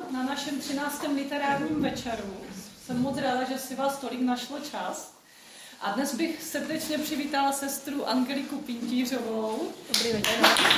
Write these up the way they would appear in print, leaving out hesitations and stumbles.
na našem 13. literárním večeru. Jsem moc ráda, že si vás tolik našlo čas. A dnes bych srdečně přivítala sestru Angeliku Pintířovou. Dobrý večer.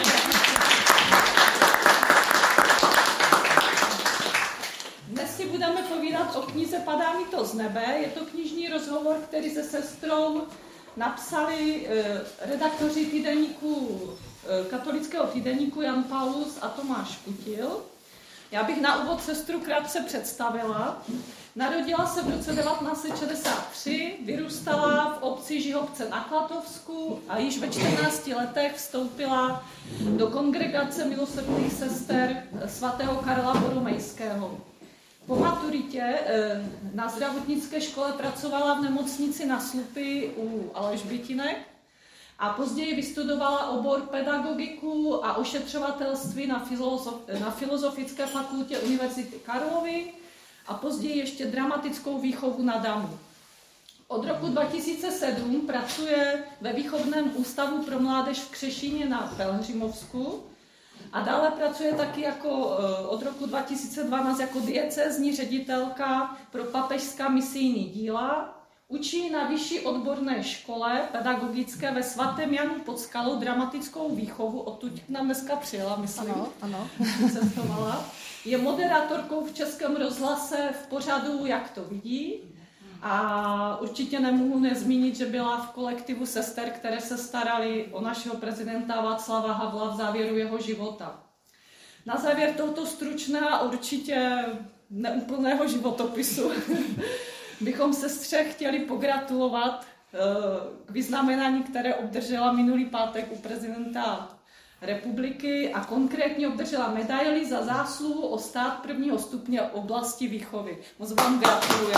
Dnes si budeme povídat o knize Padá mi to z nebe. Je to knižní rozhovor, který se sestrou napsali redaktoři týdeníku, katolického týdeníku Jan Paulus a Tomáš Kutil. Já bych na úvod sestru krátce představila. Narodila se v roce 1963, vyrůstala v obci Žihobce na Klatovsku a již ve 14 letech vstoupila do kongregace milosrdných sester svatého Karla Boromejského. Po maturitě na zdravotnické škole pracovala v nemocnici na Slupy u Alžbětinek a později vystudovala obor pedagogiku a ošetřovatelství na Filozofické fakultě Univerzity Karlovy a později ještě dramatickou výchovu na Damu. Od roku 2007 pracuje ve výchovném ústavu pro mládež v Křešíně na Pelhřimovsku a dále pracuje taky od roku 2012 jako diecézní ředitelka pro papežská misijní díla. Učí na vyšší odborné škole pedagogické ve Svatém Janu pod Skalou dramatickou výchovu. Odtud k nám dneska přijela, myslím. Ano. Cestovala. Je moderátorkou v Českém rozhlase v pořadu Jak to vidí. A určitě nemohu nezmínit, že byla v kolektivu sester, které se starali o našeho prezidenta Václava Havla v závěru jeho života. Na závěr tohoto stručného a určitě neúplného životopisu bychom sestře chtěli pogratulovat k vyznamenání, které obdržela minulý pátek u prezidenta republiky a konkrétně obdržela medaili za zásluhu o stát prvního stupně oblasti výchovy. Moc vám gratuluji.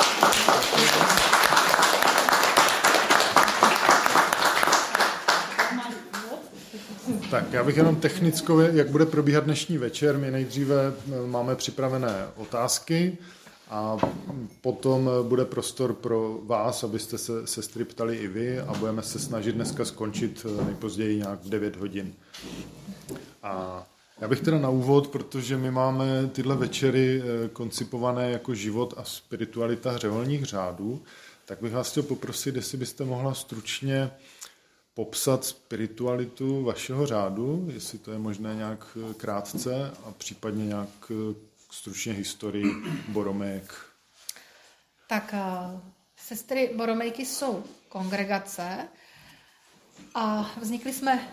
Tak, já bych jenom technickově, jak bude probíhat dnešní večer. My nejdříve máme připravené otázky a potom bude prostor pro vás, abyste se sestry ptali i vy a budeme se snažit dneska skončit nejpozději nějak v 9 hodin. A já bych teda na úvod, protože my máme tyhle večery koncipované jako život a spiritualita řeholních řádů, tak bych vás chtěl poprosit, jestli byste mohla stručně popsat spiritualitu vašeho řádu, jestli to je možné nějak krátce a případně nějak stručně historii Boromejek. Tak sestry Boromejky jsou kongregace a vznikli jsme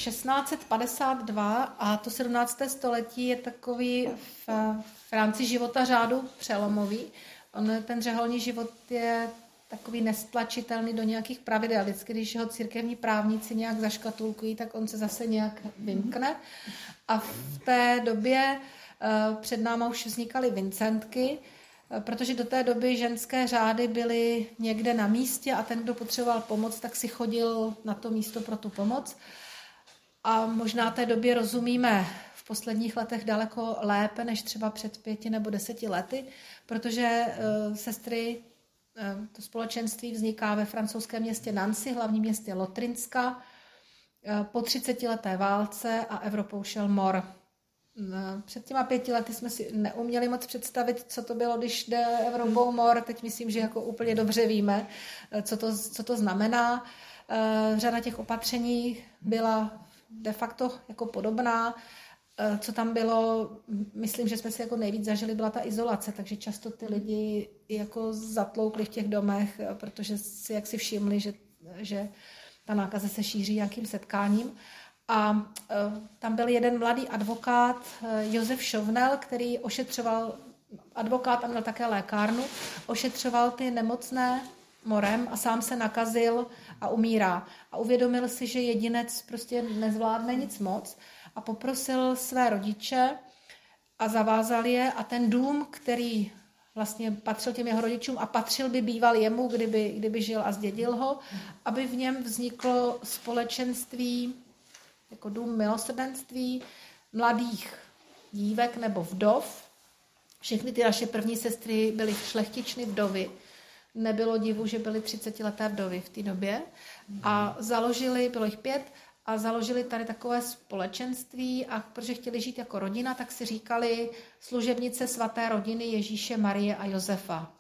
1652 a to 17. století je takový v rámci života řádu přelomový. Ten řeholní život je takový nestlačitelný do nějakých pravidel. Vždycky, když ho církevní právníci nějak zaškatulkují, tak on se zase nějak vymkne. A v té době před náma už vznikaly Vincentky, protože do té doby ženské řády byly někde na místě a ten, kdo potřeboval pomoc, tak si chodil na to místo pro tu pomoc. A možná té době rozumíme v posledních letech daleko lépe, než třeba před 5 nebo 10 lety, protože sestry, to společenství vzniká ve francouzském městě Nancy, hlavním městě Lotrinska, po 30leté válce a Evropou šel mor. Před těma 5 lety jsme si neuměli moc představit, co to bylo, když jde Evropou mor. Teď myslím, že jako úplně dobře víme, co to znamená. Řada těch opatření byla de facto jako podobná. Co tam bylo, myslím, že jsme si jako nejvíc zažili, byla ta izolace, takže často ty lidi jako zatloukli v těch domech, protože si jaksi všimli, že ta nákaza se šíří nějakým setkáním. A tam byl jeden mladý advokát, Josef Šovnel, který ošetřoval, advokát a měl také lékárnu, ošetřoval ty nemocné morem a sám se nakazil a umírá. A uvědomil si, že jedinec prostě nezvládne nic moc a poprosil své rodiče a zavázal je a ten dům, který vlastně patřil těm jeho rodičům a patřil by býval jemu, kdyby žil a zdědil ho, aby v něm vzniklo společenství jako dům milosrdenství mladých dívek nebo vdov. Všechny ty naše první sestry byly šlechtičny vdovy. Nebylo divu, že byly 30leté vdovy v té době. A založili, bylo jich 5, a založili tady takové společenství a protože chtěli žít jako rodina, tak si říkali služebnice svaté rodiny Ježíše, Marie a Josefa.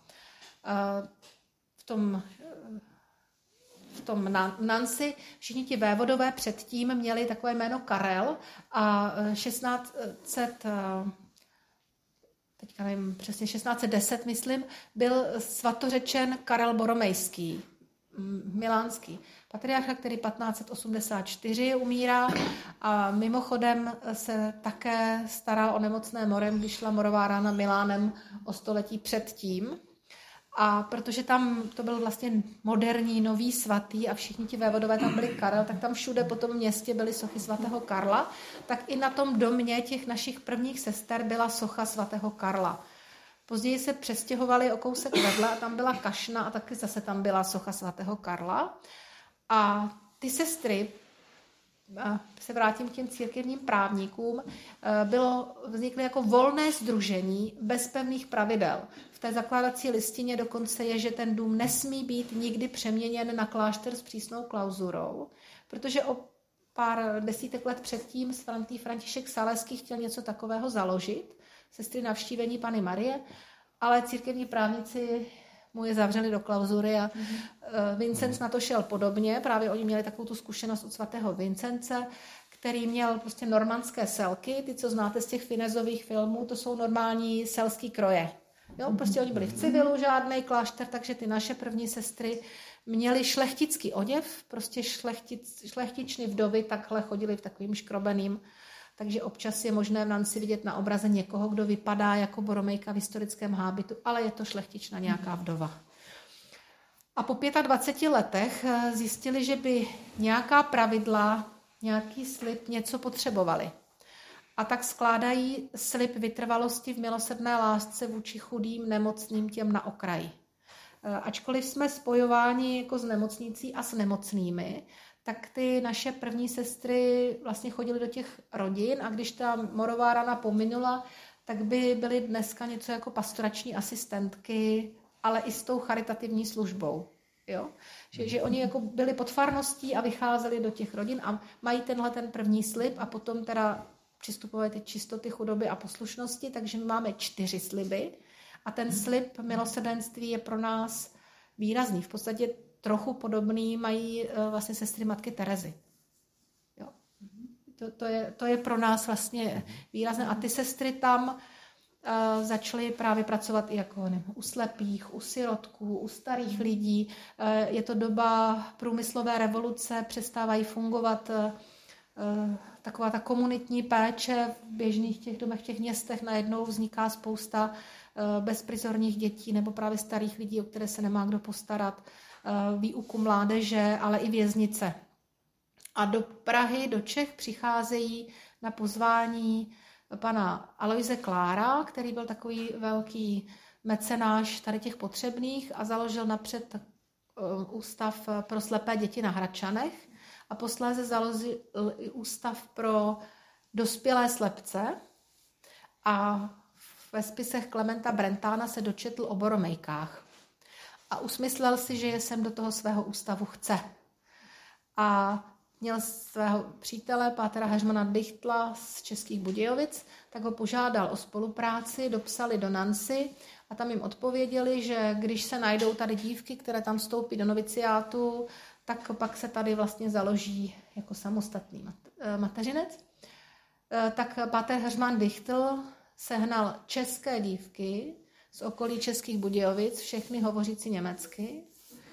V tom Nancy všichni ti vévodové předtím měli takové jméno Karel a 1610, myslím, byl svatořečen Karel Boromejský, milánský patriarcha, který 1584 umírá a mimochodem se také staral o nemocné morem, když šla morová rána Milánem o století předtím. A protože tam to byl vlastně moderní, nový svatý a všichni ti vévodové tam byli Karel, tak tam všude po tom městě byly sochy svatého Karla, tak i na tom domě těch našich prvních sester byla socha svatého Karla. Později se přestěhovali o kousek vedle a tam byla kašna a taky zase tam byla socha svatého Karla. A ty sestry, se vrátím k těm církevním právníkům, vznikly jako volné sdružení bez pevných pravidel. V té zakládací listině dokonce je, že ten dům nesmí být nikdy přeměněn na klášter s přísnou klauzurou, protože o pár desítek let předtím svatý František Saleský chtěl něco takového založit, sestry navštívení Panny Marie, ale církevní právníci mu je zavřeli do klauzury a Vincenc na to šel podobně. Právě oni měli takovou tu zkušenost od svatého Vincence, který měl prostě normandské selky. Ty, co znáte z těch Finezových filmů, to jsou normální selský kroje. Jo, prostě oni byli v civilu, žádnej klášter, takže ty naše první sestry měly šlechtický oděv, prostě šlechtičny vdovy takhle chodili v takovým škrobeným. Takže občas je možné v Nancy vidět na obraze někoho, kdo vypadá jako Boromejka v historickém hábitu, ale je to šlechtična nějaká vdova. A po 25 letech zjistili, že by nějaká pravidla, nějaký slib něco potřebovali. A tak skládají slib vytrvalosti v milosrdné lásce vůči chudým, nemocným, těm na okraji. Ačkoliv jsme spojováni jako s nemocnicí a s nemocnými, tak ty naše první sestry vlastně chodily do těch rodin a když ta morová rana pominula, tak by byly dneska něco jako pastorační asistentky, ale i s tou charitativní službou. Jo? Že oni jako byli pod farností a vycházeli do těch rodin a mají tenhle ten první slib a potom teda přistupovali ty čistoty, chudoby a poslušnosti, takže my máme 4 sliby a ten slib milosrdenství je pro nás výrazný. V podstatě trochu podobný mají vlastně sestry matky Terezy. Jo. To je pro nás vlastně výrazné. A ty sestry tam začaly právě pracovat i jako u slepých, u sirotků, u starých lidí. Je to doba průmyslové revoluce, přestávají fungovat taková ta komunitní péče v běžných těch domech, v těch městech. Najednou vzniká spousta bezprizorních dětí nebo právě starých lidí, o které se nemá kdo postarat, výuku mládeže, ale i věznice. A do Prahy, do Čech přicházejí na pozvání pana Aloise Klára, který byl takový velký mecenáš tady těch potřebných a založil napřed ústav pro slepé děti na Hradčanech a posléze založil ústav pro dospělé slepce a ve spisech Klementa Brentána se dočetl o Boromejkách. A usmyslel si, že je sem do toho svého ústavu chce. A měl svého přítele, pátera Heřmana Dichtla z Českých Budějovic, tak ho požádal o spolupráci, dopsali do Nancy a tam jim odpověděli, že když se najdou tady dívky, které tam vstoupí do noviciátu, tak pak se tady vlastně založí jako samostatný mateřinec. Tak páter Heřman Dichtl sehnal české dívky z okolí Českých Budějovic, všechny hovořící německy.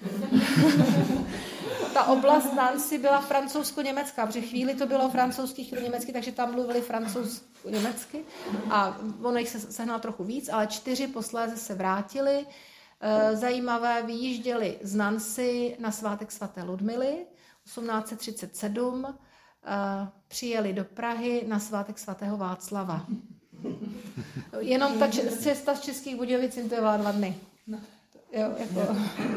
Ta oblast Nancy byla francouzsko-německá, protože chvíli to bylo francouzsky, chvíli německy, takže tam mluvili francouzsko-německy a ono jich se sehnal trochu víc, ale 4 posléze se vrátili. Zajímavé, vyjížděli z Nancy na svátek svaté Ludmily 1837, přijeli do Prahy na svátek svatého Václava. Jenom ta cesta z Českých Budějovic jim to je 2 dny. Jo, jako.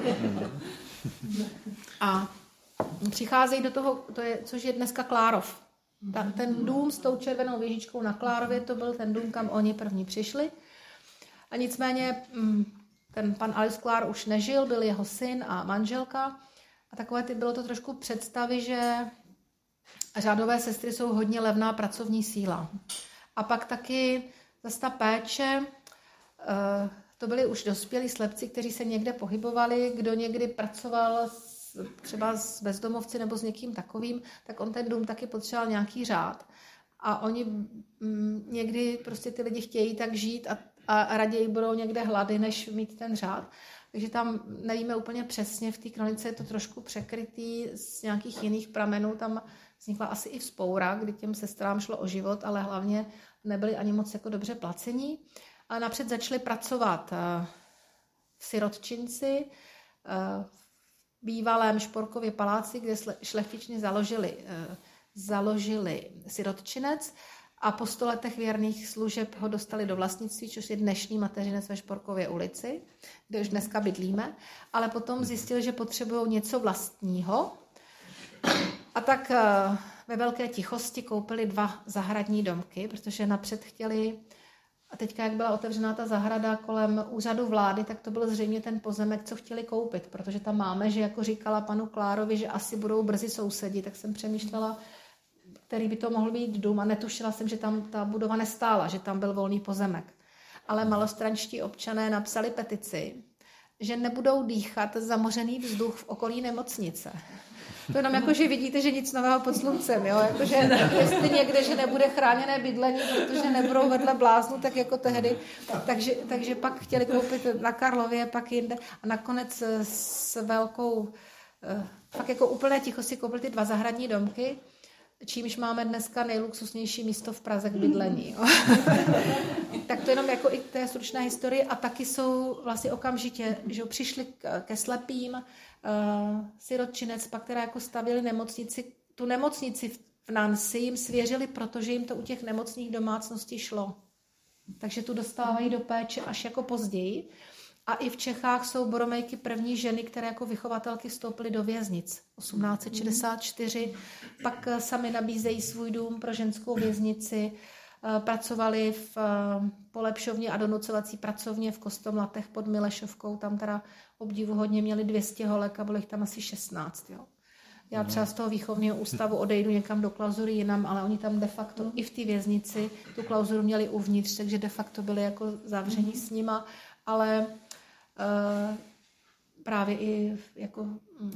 A přicházejí do toho, což je dneska Klárov. Ten dům s tou červenou věžičkou na Klárově, to byl ten dům, kam oni první přišli. A nicméně ten pan Alois Klár už nežil, byl jeho syn a manželka. A takové bylo to trošku představy, že řádové sestry jsou hodně levná pracovní síla. A pak taky zase ta péče, to byli už dospělí slepci, kteří se někde pohybovali, kdo někdy pracoval třeba s bezdomovci nebo s někým takovým, tak on ten dům taky potřeboval nějaký řád. A oni někdy prostě ty lidi chtějí tak žít a raději budou někde hlady, než mít ten řád. Takže tam nevíme úplně přesně, v té kronice je to trošku překrytý z nějakých jiných pramenů, tam vznikla asi i vzpoura, kdy těm sestrám šlo o život, ale hlavně nebyli ani moc jako dobře placení. A napřed začali pracovat v sirotčinci, v bývalém Šporkově paláci, kde šlechtični založili sirotčinec a po 100 letech věrných služeb ho dostali do vlastnictví, což je dnešní Mateřinec ve Šporkově ulici, kde už dneska bydlíme, ale potom zjistili, že potřebují něco vlastního a tak ve velké tichosti koupili 2 zahradní domky, protože napřed chtěli, a teďka, jak byla otevřená ta zahrada kolem úřadu vlády, tak to byl zřejmě ten pozemek, co chtěli koupit, protože tam máme, že jako říkala panu Klárovi, že asi budou brzy sousedi, tak jsem přemýšlela, který by to mohl být dům a netušila jsem, že tam ta budova nestála, že tam byl volný pozemek. Ale malostranští občané napsali petici, že nebudou dýchat zamořený vzduch v okolí nemocnice. To jenom jako, že vidíte, že nic nového pod sluncem, jo? Jako, že jestli někde, že nebude chráněné bydlení, protože nebudou vedle bláznu, tak jako tehdy. Takže pak chtěli koupit na Karlově, pak jinde. A nakonec s velkou, pak jako úplné tichosti koupili ty 2 zahradní domky, čímž máme dneska nejluxusnější místo v Praze k bydlení. Jo? Tak to jenom jako i té stručné historie a taky jsou vlastně okamžitě, že přišli ke slepým, sirotčinec, pak teda jako stavili nemocnici. Tu nemocnici v Nancy jim svěřili, protože jim to u těch nemocných domácností šlo. Takže tu dostávají do péče až jako později. A i v Čechách jsou Boromejky první ženy, které jako vychovatelky vstoupily do věznic. 1864, pak sami nabízejí svůj dům pro ženskou věznici, pracovali v polepšovně a donucovací pracovně v Kostomlatech pod Milešovkou, tam teda obdivuhodně měli 200 holek a bylo jich tam asi 16. Jo. Já třeba z toho výchovného ústavu odejdu někam do klauzury jinam, ale oni tam de facto i v té věznici tu klauzuru měli uvnitř, takže de facto byli jako zavření s nima, ale právě i jako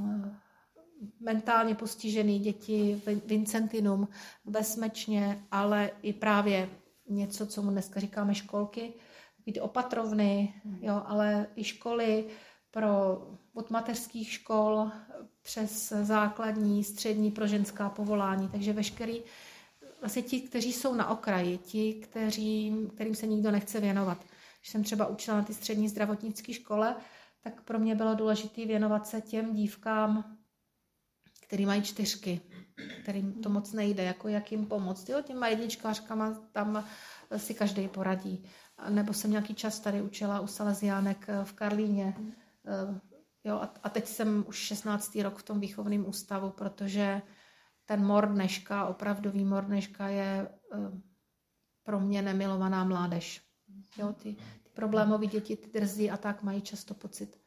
mentálně postižený děti, Vincentinum ve Smečně, ale i právě něco, co mu dneska říkáme školky, ty opatrovny, jo, ale i školy od mateřských škol přes základní, střední pro ženská povolání, takže veškerý, vlastně ti, kteří jsou na okraji, ti, kterým se nikdo nechce věnovat. Když jsem třeba učila na ty střední zdravotnické škole, tak pro mě bylo důležité věnovat se těm dívkám, který mají 4, kterým to moc nejde, jako jak jim pomoct. Jo, těma jedničkářkama tam si každý poradí. Nebo jsem nějaký čas tady učila u Salesiánek v Karlíně. Jo, a teď jsem už 16. rok v tom výchovném ústavu, protože ten mor dneška, opravdový mor dneška je pro mě nemilovaná mládež. Jo, ty problémové děti, ty drzí a tak mají často pocit.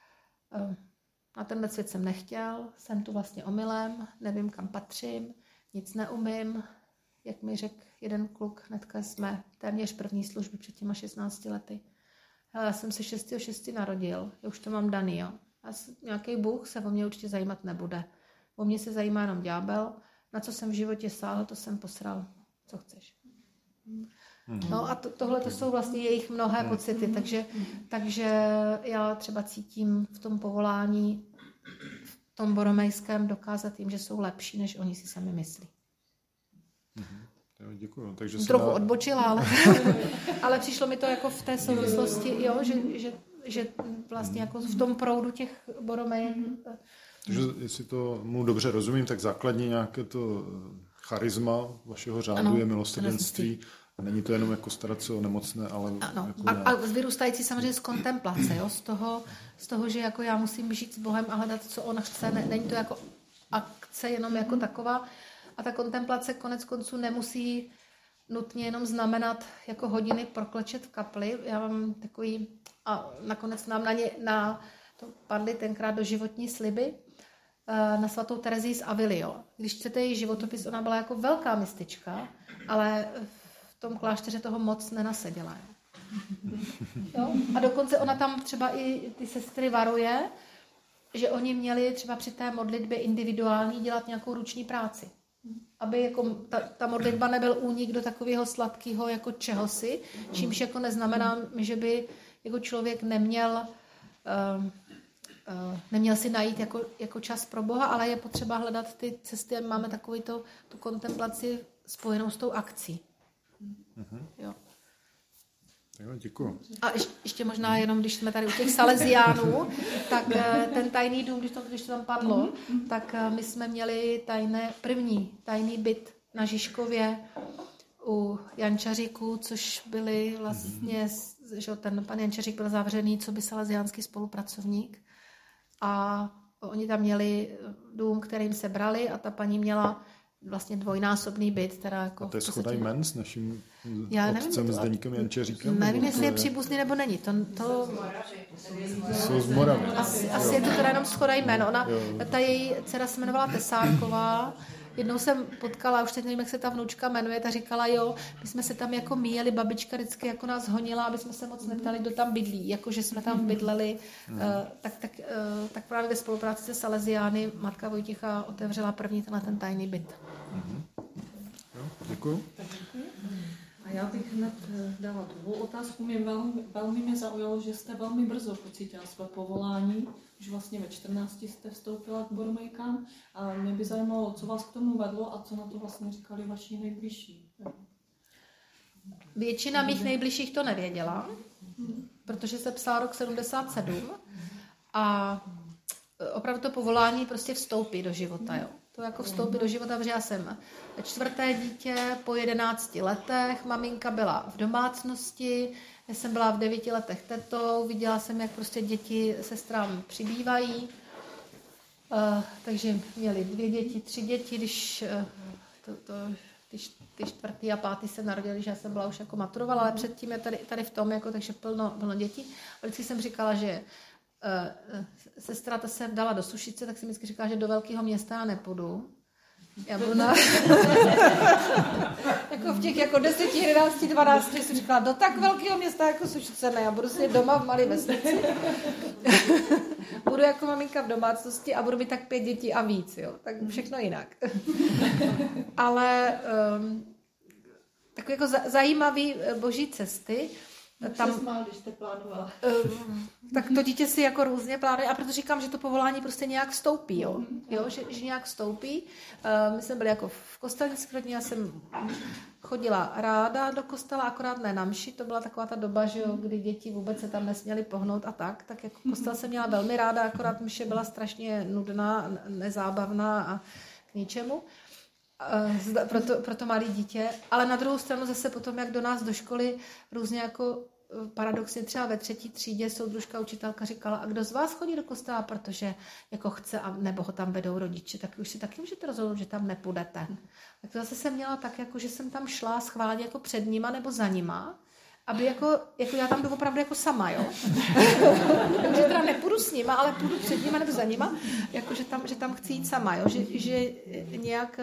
Na tenhle svět jsem nechtěl, jsem tu vlastně omylem, nevím, kam patřím, nic neumím. Jak mi řekl jeden kluk, hnedka jsme téměř první služby před těma 16 lety. Já jsem se 6.6. narodil, já už to mám daný, jo. A nějaký Bůh se o mě určitě zajímat nebude. O mě se zajímá jenom ďábel, na co jsem v životě sáhl, to jsem posral, co chceš. No a tohle to jsou vlastně jejich mnohé pocity, takže já třeba cítím v tom povolání, v tom boromejském dokázat jim, že jsou lepší, než oni si sami myslí. Jo, děkuju. Takže trochu odbočila, ale přišlo mi to jako v té souvislosti, jo, že vlastně jako v tom proudu těch boromejek. Takže jestli to mu dobře rozumím, tak základně nějaké to charisma vašeho řádu je milosrdenství. A není to jenom jako starat se o nemocné, ale... Ano. Jako a vyrůstající samozřejmě z kontemplace, jo? Z toho, že jako já musím žít s Bohem a hledat, co on chce. Není to jako akce jenom jako taková. A ta kontemplace konec konců nemusí nutně jenom znamenat jako hodiny proklečet v kapli. Já mám takový... A nakonec nám na to padly tenkrát doživotní sliby. na svatou Terezii z Avily. Když chcete její životopis, ona byla jako velká mistička, ale v tom klášteře toho moc nenaseděla. Jo? A dokonce ona tam třeba i ty sestry varuje, že oni měli třeba při té modlitbě individuální dělat nějakou ruční práci. Aby jako ta modlitba nebyl únik do takového sladkého jako čehosi, čímž jako neznamená, že by jako člověk neměl si najít jako čas pro Boha, ale je potřeba hledat ty cesty, máme takovou tu kontemplaci spojenou s tou akcí. Jo. Jo, děkuju. A ještě možná jenom, když jsme tady u těch Salesiánů, tak ten tajný dům, když to tam padlo, tak my jsme měli první tajný byt na Žižkově u Jančaříků, což byli vlastně, že ten pan Jančařík byl zavřený, co by salesiánský spolupracovník. A oni tam měli dům, kterým se brali a ta paní měla vlastně dvojnásobný byt. Teda jako a to je shoda jmen s naším nevím, otcem Zdeňkem Jančaříkem? Nevím, jestli je příbuzný nebo není. Jsou z Moravy. Asi je to teda jenom shoda jmen. Ta její dcera se jmenovala Tesárková. Jednou jsem potkala, už teď nevím, jak se ta vnučka jmenuje, ta říkala, my jsme se tam jako míjeli, babička vždycky jako nás honila, aby jsme se moc neptali, kdo tam bydlí, jako že jsme tam bydleli, tak právě ve spolupráci se Salesiány matka Vojticha otevřela první ten tajný byt. Děkuju. A já bych hned dala druhou otázku. Velmi mě zaujalo, že jste velmi brzo pocítila své povolání. Už vlastně ve 14 jste vstoupila k boromejkám. A mě by zajímalo, co vás k tomu vedlo a co na to vlastně říkali vaši nejbližší. Většina mých nejbližších to nevěděla, protože se psal rok 77 a opravdu to povolání prostě vstoupí do života, jo. To jako vstoupit do života, protože já jsem 4. dítě po 11 letech, maminka byla v domácnosti, já jsem byla v 9 letech tetou, viděla jsem, jak prostě děti sestrám přibývají, takže měli 2 děti, 3 děti, když ty 4. a 5. se narodili, že já jsem byla už jako maturovala, ale předtím je tady v tom, jako, takže plno dětí. A vždycky jsem říkala, že sestra ta se dala do Sušice, tak jsem vždycky říkala, že do velkého města já nepůjdu. Já budu jako v těch jako 10, 11, 12 jsem říkala, do tak velkého města jako Sušice ne, já budu si doma v malé vesnici. Budu jako maminka v domácnosti a budu mít tak 5 dětí a víc, jo. Tak všechno jinak. Ale takové jako zajímavé boží cesty. Tam, když jste plánovala. Tak to dítě si jako různě plánuje a proto říkám, že to povolání prostě nějak vstoupí, jo? Že nějak vstoupí. My jsme byli jako v kostelnické rodině, já jsem chodila ráda do kostela, akorát ne na mši, to byla taková ta doba, že jo, kdy děti vůbec se tam nesměly pohnout a tak jako kostel jsem měla velmi ráda, akorát mše byla strašně nudná, nezábavná a k ničemu. Pro to malé dítě, ale na druhou stranu zase potom, jak do nás do školy různě jako paradoxně třeba ve 3. třídě soudružka učitelka říkala, a kdo z vás chodí do kostela, protože jako chce, nebo ho tam vedou rodiče, tak už si taky můžete rozhodnout, že tam nepůjdete. Tak to zase jsem měla tak, jako, že jsem tam šla schválně jako před nima nebo za nima, aby jako já tam jdu opravdu jako sama, jo. Takže teda nepůjdu s nima, ale půjdu před nima nebo za nima, jako že tam chci jít sama, jo. Že nějak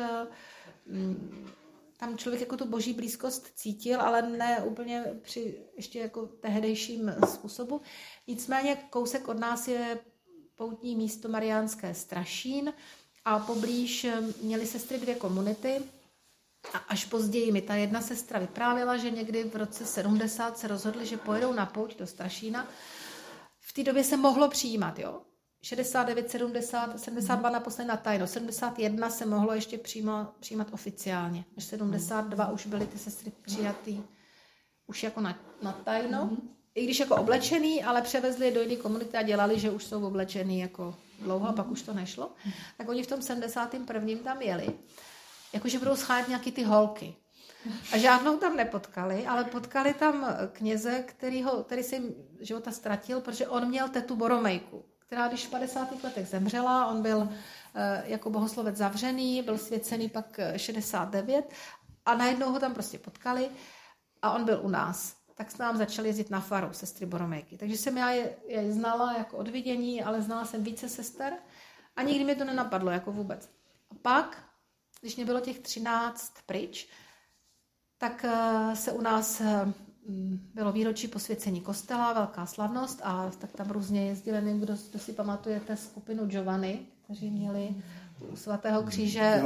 tam člověk jako tu boží blízkost cítil, ale ne úplně při ještě jako tehdejším způsobu. Nicméně kousek od nás je poutní místo Mariánské Strašín a poblíž měly sestry 2 komunity. A až později mi ta jedna sestra vyprávěla, že někdy v roce 70 se rozhodli, že pojedou na pouť do Strašína. V té době se mohlo přijímat, jo. 69, 70, 72 naposledy na tajno. 71 se mohlo ještě přijímat oficiálně. Až 72 už byly ty sestry přijatý už jako na tajno. I když jako oblečený, ale převezli je do jiné komunity a dělali, že už jsou oblečený jako dlouho a pak už to nešlo. Tak oni v tom 71. tam jeli. Jakože budou schánět nějaký ty holky. A žádnou tam nepotkali, ale potkali tam kněze, který se jim života ztratil, protože on měl tetu Boromejku, která když v 50. letech zemřela, on byl jako bohoslovec zavřený, byl svěcený pak 69 a najednou ho tam prostě potkali a on byl u nás. Tak jsme nám začali jezdit na faru, sestry Boromejky. Takže jsem já je znala jako od vidění, ale znala jsem více sester A nikdy mě to nenapadlo, jako vůbec. A pak, když mě bylo těch 13 pryč, tak se u nás bylo výročí posvěcení kostela, velká slavnost a tak tam různě jezdili, nevím, kdo si pamatujete skupinu Giovanni, kteří měli u svatého kříže.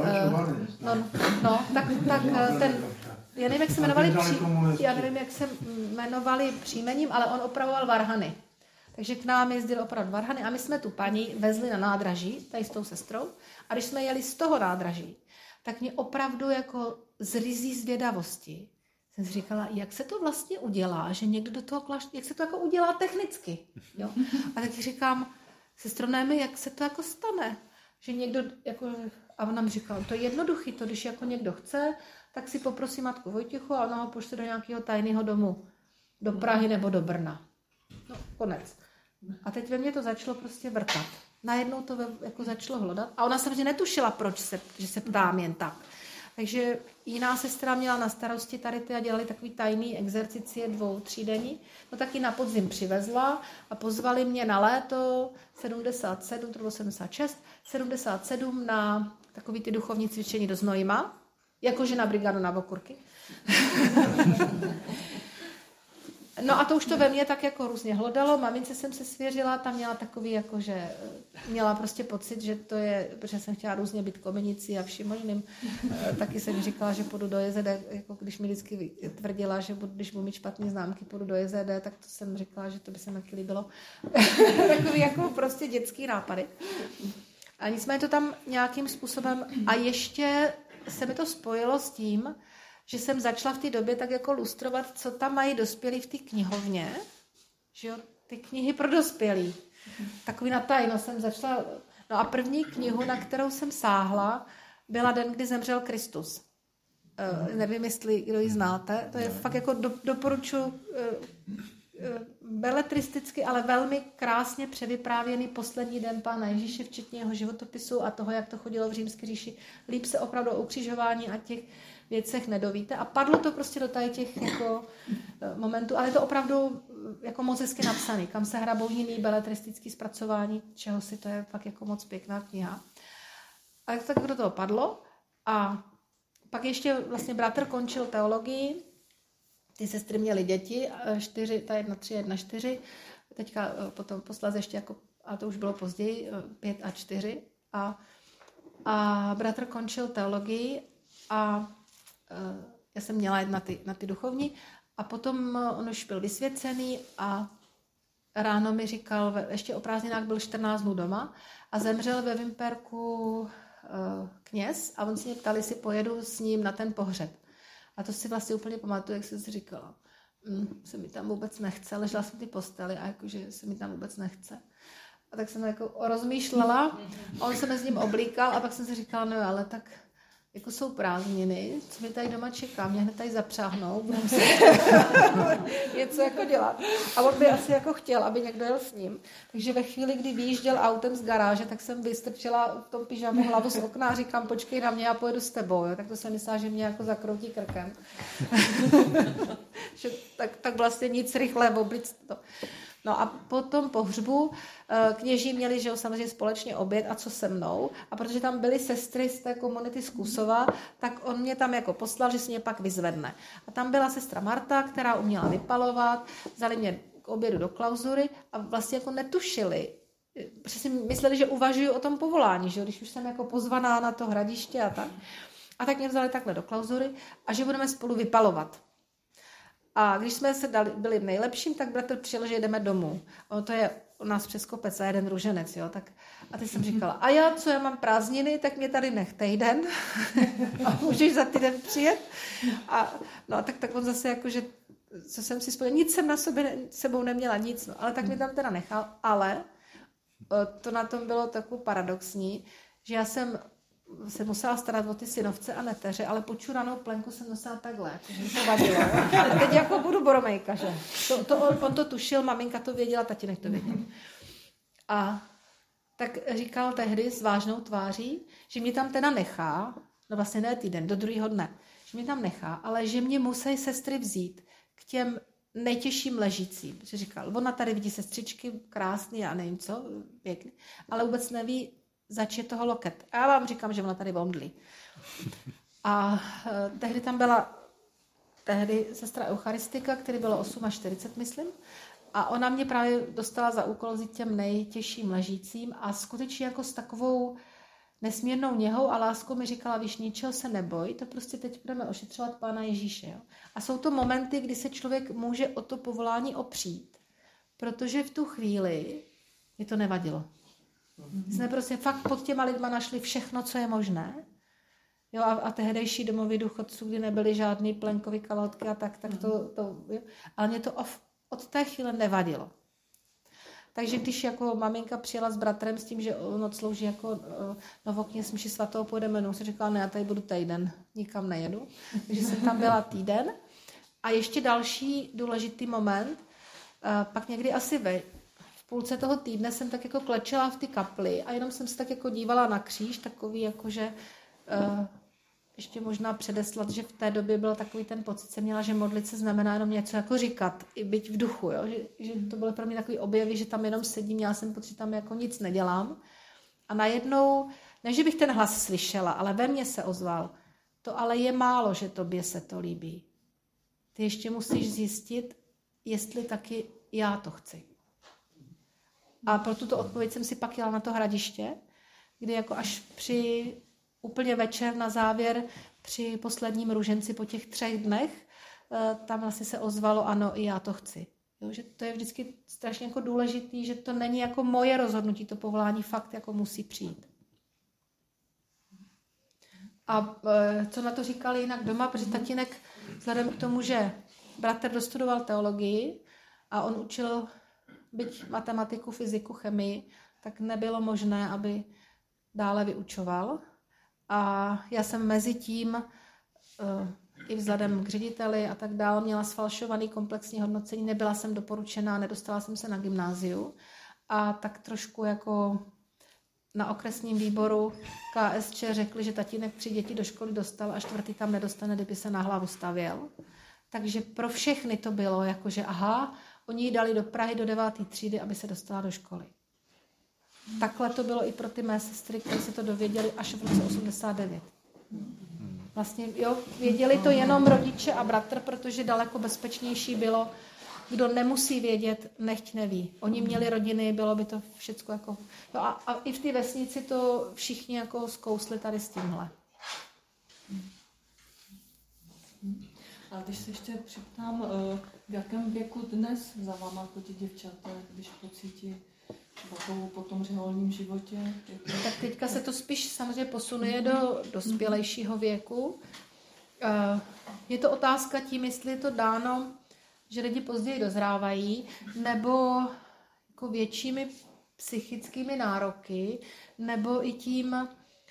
Tak ten, já nevím, jak se jmenovali příjmením, ale on opravoval varhany. Takže k nám jezdil opravdu varhany a my jsme tu paní vezli na nádraží, tady s tou sestrou, a když jsme jeli z toho nádraží, tak mě opravdu jako zryzí zvědavosti. Jsem si říkala, jak se to vlastně udělá, že někdo do toho jak se to jako udělá technicky. Jo? A tak říkám, sestro Némi, jak se to jako stane? Že někdo, jako, a ona mi říkala, to je jednoduchý, to když jako někdo chce, tak si poprosí matku Vojtěchu a ona ho pošle do nějakého tajného domu, do Prahy nebo do Brna. No, konec. A teď ve mně to začalo prostě vrtat. Najednou to jako začalo hledat. A ona samozřejmě netušila, že se ptám jen tak. Takže jiná sestra měla na starosti tady ty a dělali takový tajný exercicie 2-3 denní. No taky na podzim přivezla a pozvali mě na léto 77, to bylo 76, 77 na takový ty duchovní cvičení do Znojma, jakože na brigádu na Bokurky. No a to už to ve mně tak jako různě hlodalo. Mamince jsem se svěřila, tam měla takový jako, že měla prostě pocit, že to je, protože jsem chtěla různě být kominicí a vším možným. Taky jsem říkala, že půjdu do JZD, jako když mi vždycky tvrdila, že když budu mít špatný známky, půjdu do JZD, tak to jsem říkala, že to by se mi taky líbilo. Takový jako prostě dětský nápady. A nicméně to tam nějakým způsobem a ještě se mi to spojilo s tím, že jsem začala v té době tak jako lustrovat, co tam mají dospělí v té knihovně, že jo, ty knihy pro dospělí. Takový na tajno jsem začala, no a první knihu, na kterou jsem sáhla, byla Den, kdy zemřel Kristus. Nevím, jestli kdo ji znáte, to je fakt jako doporučuji beletristicky, ale velmi krásně převyprávěný poslední den Pána Ježíše, včetně jeho životopisu a toho, jak to chodilo v Římské říši. Líp se opravdu o ukřižování a těch věcech nedovíte. A padlo to prostě do tady těch jako momentů, ale je to opravdu jako moc hezky napsaný, kam se hrabou jiný beletristický zpracování, čeho si to je fakt jako moc pěkná kniha. A tak do toho padlo a pak ještě vlastně bratr končil teologii, ty sestry měly děti, 4, ta 1, 3, 1, 4, teďka potom posléze ještě jako, a to už bylo později, 5 a 4 a bratr končil teologii a já jsem měla jít na ty duchovní a potom on už byl vysvěcený a ráno mi říkal, ještě o prázdninách byl 14 dnů doma a zemřel ve Vimperku kněz a on si mě ptal, jestli pojedu s ním na ten pohřeb. A to si vlastně úplně pamatuju, jak jsem si říkala, se mi tam vůbec nechce, ležela jsem ty posteli a jakože se mi tam vůbec nechce. A tak jsem jako rozmýšlela, on se mezi ním oblíkal a pak jsem si říkala, no ale tak jako jsou prázdniny, co mě tady doma čeká, mě hned tady zapřáhnou, budu muset něco jako dělat. A on by asi jako chtěl, aby někdo jel s ním. Takže ve chvíli, kdy vyjížděl autem z garáže, tak jsem vystrčila v tom pyžamu hlavu z okna a říkám, počkej na mě, já pojedu s tebou. Jo? Tak to jsem myslela, že mě jako zakroutí krkem. tak vlastně nic rychle oblic to. No a po tom pohřbu kněží měli, že jo, samozřejmě společně oběd a co se mnou. A protože tam byly sestry z té komunity z Kusova, tak on mě tam jako poslal, že si mě pak vyzvedne. A tam byla sestra Marta, která uměla vypalovat, vzali mě k obědu do klauzury a vlastně jako netušili, protože si mysleli, že uvažuju o tom povolání, že jo, když už jsem jako pozvaná na to hradiště a tak. A tak mě vzali takhle do klauzury a že budeme spolu vypalovat. A když jsme byli v nejlepším, tak bratr přijel, že jdeme domů. Ono to je u nás přes kopec a jeden Růženec, jo. Tak, a teď jsem říkala, a já mám prázdniny, tak mě tady nech týden a můžeš za týden přijet. A no tak on zase jako, že co jsem si spojila, nic jsem na sebou neměla, nic, no, ale tak mě tam teda nechal, ale to na tom bylo takový paradoxní, že já jsem se musela starat o ty synovce a neteře, ale počuranou plenku jsem nosila takhle, takže mi to vadilo. Teď jako budu boromejka, že? On to tušil, maminka to věděla, tatínek to věděl. A tak říkal tehdy s vážnou tváří, že mě tam teda nechá, no vlastně ne týden, do druhého dne, že mě tam nechá, ale že mě musí sestry vzít k těm nejtěžším ležícím. Že říkal, ona tady vidí sestřičky, krásný a nevím co, pěkný, ale vůbec neví, zač je toho loket. A já vám říkám, že ona tady omdlí. A tehdy tam byla sestra Eucharistika, který bylo 48, myslím. A ona mě právě dostala za úkol vzít těm nejtěžším ležícím a skutečně jako s takovou nesmírnou něhou a láskou mi říkala, víš, ničeho se neboj, to prostě teď budeme ošetřovat Pána Ježíše. Jo? A jsou to momenty, kdy se člověk může o to povolání opřít, protože v tu chvíli mi to nevadilo. Jsme prostě fakt pod těma lidma našli všechno, co je možné. Jo, a tehdejší domovy důchodců, kdy nebyly žádný plenkový kalhotky a tak to jo. Ale mě to od té chvíle nevadilo. Takže když jako maminka přijela s bratrem s tím, že on odslouží jako novokněz mši svatou, pojedeme, no, jsem říkala, ne, já tady budu týden, nikam nejedu. Takže jsem tam byla týden. A ještě další důležitý moment, pak někdy asi v půlce toho týdne jsem tak jako klečela v ty kapli a jenom jsem se tak jako dívala na kříž, takový jakože ještě možná předeslat, že v té době byl takový ten pocit, jsem měla, že modlit se znamená jenom něco jako říkat, i být v duchu, jo? Že to bylo pro mě takový objevy, že tam jenom sedím, měla jsem pocit, že tam jako nic nedělám. A najednou, ne, že bych ten hlas slyšela, ale ve mně se ozval, to ale je málo, že tobě se to líbí. Ty ještě musíš zjistit, jestli taky já to chci. A pro tuto odpověď jsem si pak jela na to Hradiště, kdy jako až při úplně večer na závěr při posledním růženci po těch 3 dnech, tam vlastně se ozvalo, ano, i já to chci. Jo, že to je vždycky strašně jako důležitý, že to není jako moje rozhodnutí, to povolání fakt jako musí přijít. A co na to říkali jinak doma, protože tatínek, vzhledem k tomu, že bratr dostudoval teologii a on učil byť matematiku, fyziku, chemii, tak nebylo možné, aby dále vyučoval. A já jsem mezi tím i vzhledem k řediteli a tak dále měla sfalšovaný komplexní hodnocení, nebyla jsem doporučená, nedostala jsem se na gymnáziu a tak trošku jako na okresním výboru KSČ řekli, že tatínek 3 děti do školy dostal a 4. tam nedostane, kdyby se na hlavu stavěl. Takže pro všechny to bylo jakože aha, oni ji dali do Prahy do 9. třídy, aby se dostala do školy. Takhle to bylo i pro ty mé sestry, které se to dověděli až v roce 89. Vlastně, jo, věděli to jenom rodiče a bratr, protože daleko bezpečnější bylo, kdo nemusí vědět, nechť neví. Oni měli rodiny, bylo by to všecko jako... Jo, a i v té vesnici to všichni jako zkousli tady s tímhle. A když se ještě připtám, v jakém věku dnes za váma chodí děvčata, když pocítí po tom řeholním životě? Tak teďka se to spíš samozřejmě posunuje do dospělejšího věku. Je to otázka tím, jestli je to dáno, že lidi později dozrávají, nebo jako většími psychickými nároky, nebo i tím,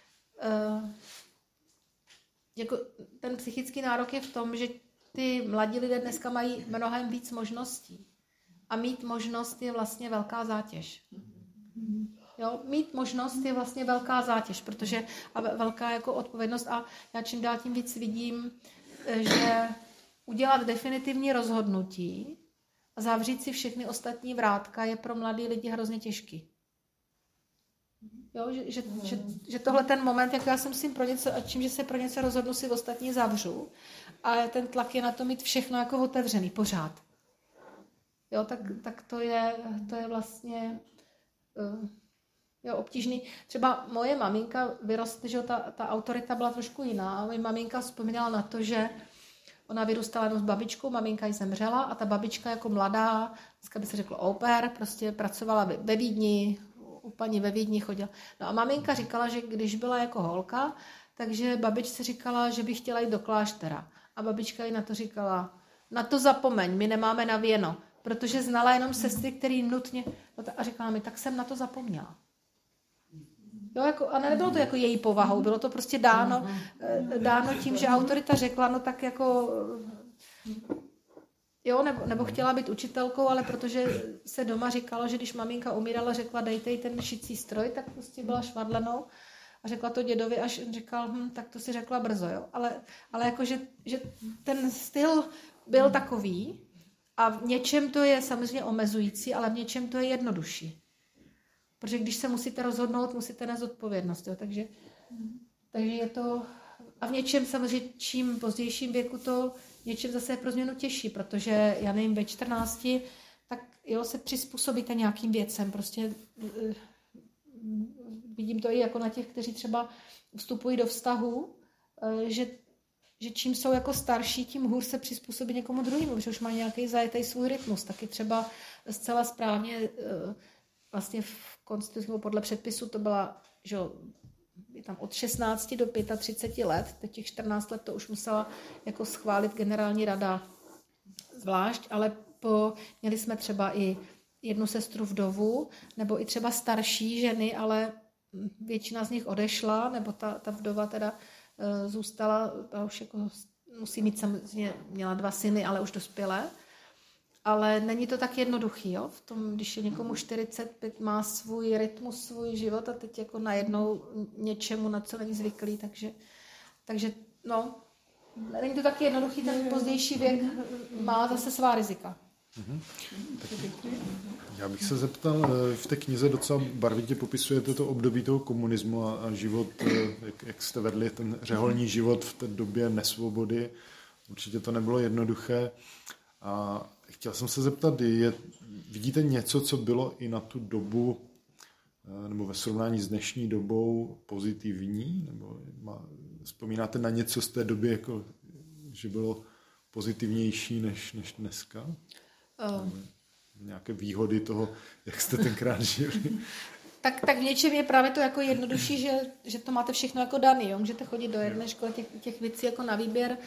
jako ten psychický nárok je v tom, že ty mladí lidé dneska mají mnohem víc možností. A mít možnost je vlastně velká zátěž. Jo, mít možnost je vlastně velká zátěž, protože a velká jako odpovědnost a já čím dál tím víc vidím, že udělat definitivní rozhodnutí a zavřít si všechny ostatní vrátka je pro mladý lidi hrozně těžký. Jo, že tohle ten moment, jako já jsem si pro něco, a čím, že se pro něco rozhodnu, si ostatní zavřu a ten tlak je na to mít všechno jako otevřený pořád. Jo, tak to je vlastně obtížný. Třeba moje maminka vyrostla, že ta autorita byla trošku jiná. Moje maminka vzpomínala na to, že ona vyrůstala jenom s babičkou, maminka jí zemřela a ta babička jako mladá, dneska by se řeklo au pair, prostě pracovala ve Vídni, u paní ve Vídni chodila. No a maminka říkala, že když byla jako holka, takže babičce říkala, že by chtěla jít do kláštera. A babička jí na to říkala, na to zapomeň, my nemáme na věno. Protože znala jenom sestry, který nutně... A říkala mi, tak jsem na to zapomněla. Jo, jako, a nebylo to jako její povahou, bylo to prostě dáno tím, že autorita řekla, no tak jako... Jo, nebo chtěla být učitelkou, ale protože se doma říkalo, že když maminka umírala, řekla, dejte jí ten šicí stroj, tak prostě byla švadlenou a řekla to dědovi, až říkal, tak to si řekla brzo, jo. Ale jako, že ten styl byl takový, a v něčem to je samozřejmě omezující, ale v něčem to je jednodušší. Protože když se musíte rozhodnout, musíte nést odpovědnost. Jo? Takže je to... A v něčem samozřejmě, čím pozdějším věku to něčem zase je pro změnu těžší, protože já nevím, ve 14, tak jo, se přizpůsobíte nějakým věcem. Prostě vidím to i jako na těch, kteří třeba vstupují do vztahu, že čím jsou jako starší, tím hůř se přizpůsobí někomu druhému, že už má nějaký zajetý svůj rytmus. Taky třeba zcela správně vlastně v konstituci podle předpisu to byla, že je tam od 16 do 35 let, teď těch 14 let to už musela jako schválit generální rada zvlášť, ale měli jsme třeba i jednu sestru vdovu, nebo i třeba starší ženy, ale většina z nich odešla, nebo ta vdova teda zůstala, ta už jako musí mít samozřejmě, měla 2 syny, ale už dospělé. Ale není to tak jednoduchý, jo? V tom, když je někomu 45, má svůj rytmus, svůj život a teď jako najednou něčemu, na co není zvyklý, takže no, není to tak jednoduchý, ten pozdější věk má zase svá rizika. Já bych se zeptal, v té knize docela barvitě popisujete to období toho komunismu a život, jak jste vedli ten řeholní život v té době nesvobody. Určitě to nebylo jednoduché. A chtěl jsem se zeptat, vidíte něco, co bylo i na tu dobu, nebo ve srovnání s dnešní dobou pozitivní? Nebo vzpomínáte na něco z té doby, jako, že bylo pozitivnější než dneska? Nějaké výhody toho, jak jste tenkrát žili? Tak v něčem je právě to jako jednodušší, že to máte všechno jako daný. Jo? Můžete chodit do jedné školy, těch věcí jako na výběr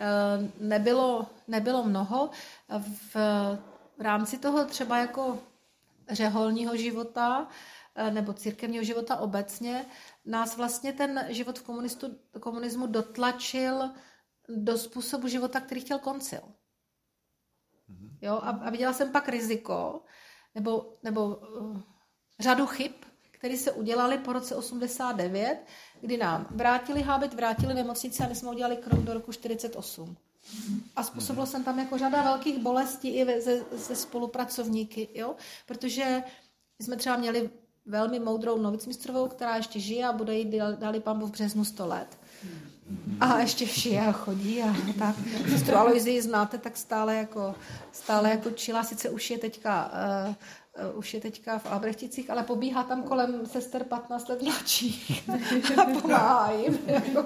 nebylo mnoho. V rámci toho třeba jako řeholního života nebo církevního života obecně nás vlastně ten život v komunismu dotlačil do způsobu života, který chtěl koncil. Jo? A viděla jsem pak riziko nebo řadu chyb, které se udělaly po roce 89, kdy nám vrátili hábit, vrátili nemocnice a my jsme udělali krok do roku 48. A způsobilo jsem tam jako řada velkých bolestí i se spolupracovníky, jo? Protože jsme třeba měli velmi moudrou novicmistrovou, která ještě žije a bude jí dali Pán Bůh v březnu 100 let. A ještě šije a chodí a tak. Sestru Aloizii znáte, tak stále jako čila, sice už je teďka v Albrechticích, ale pobíhá tam kolem sester 15 let mladších a pomáhá jim.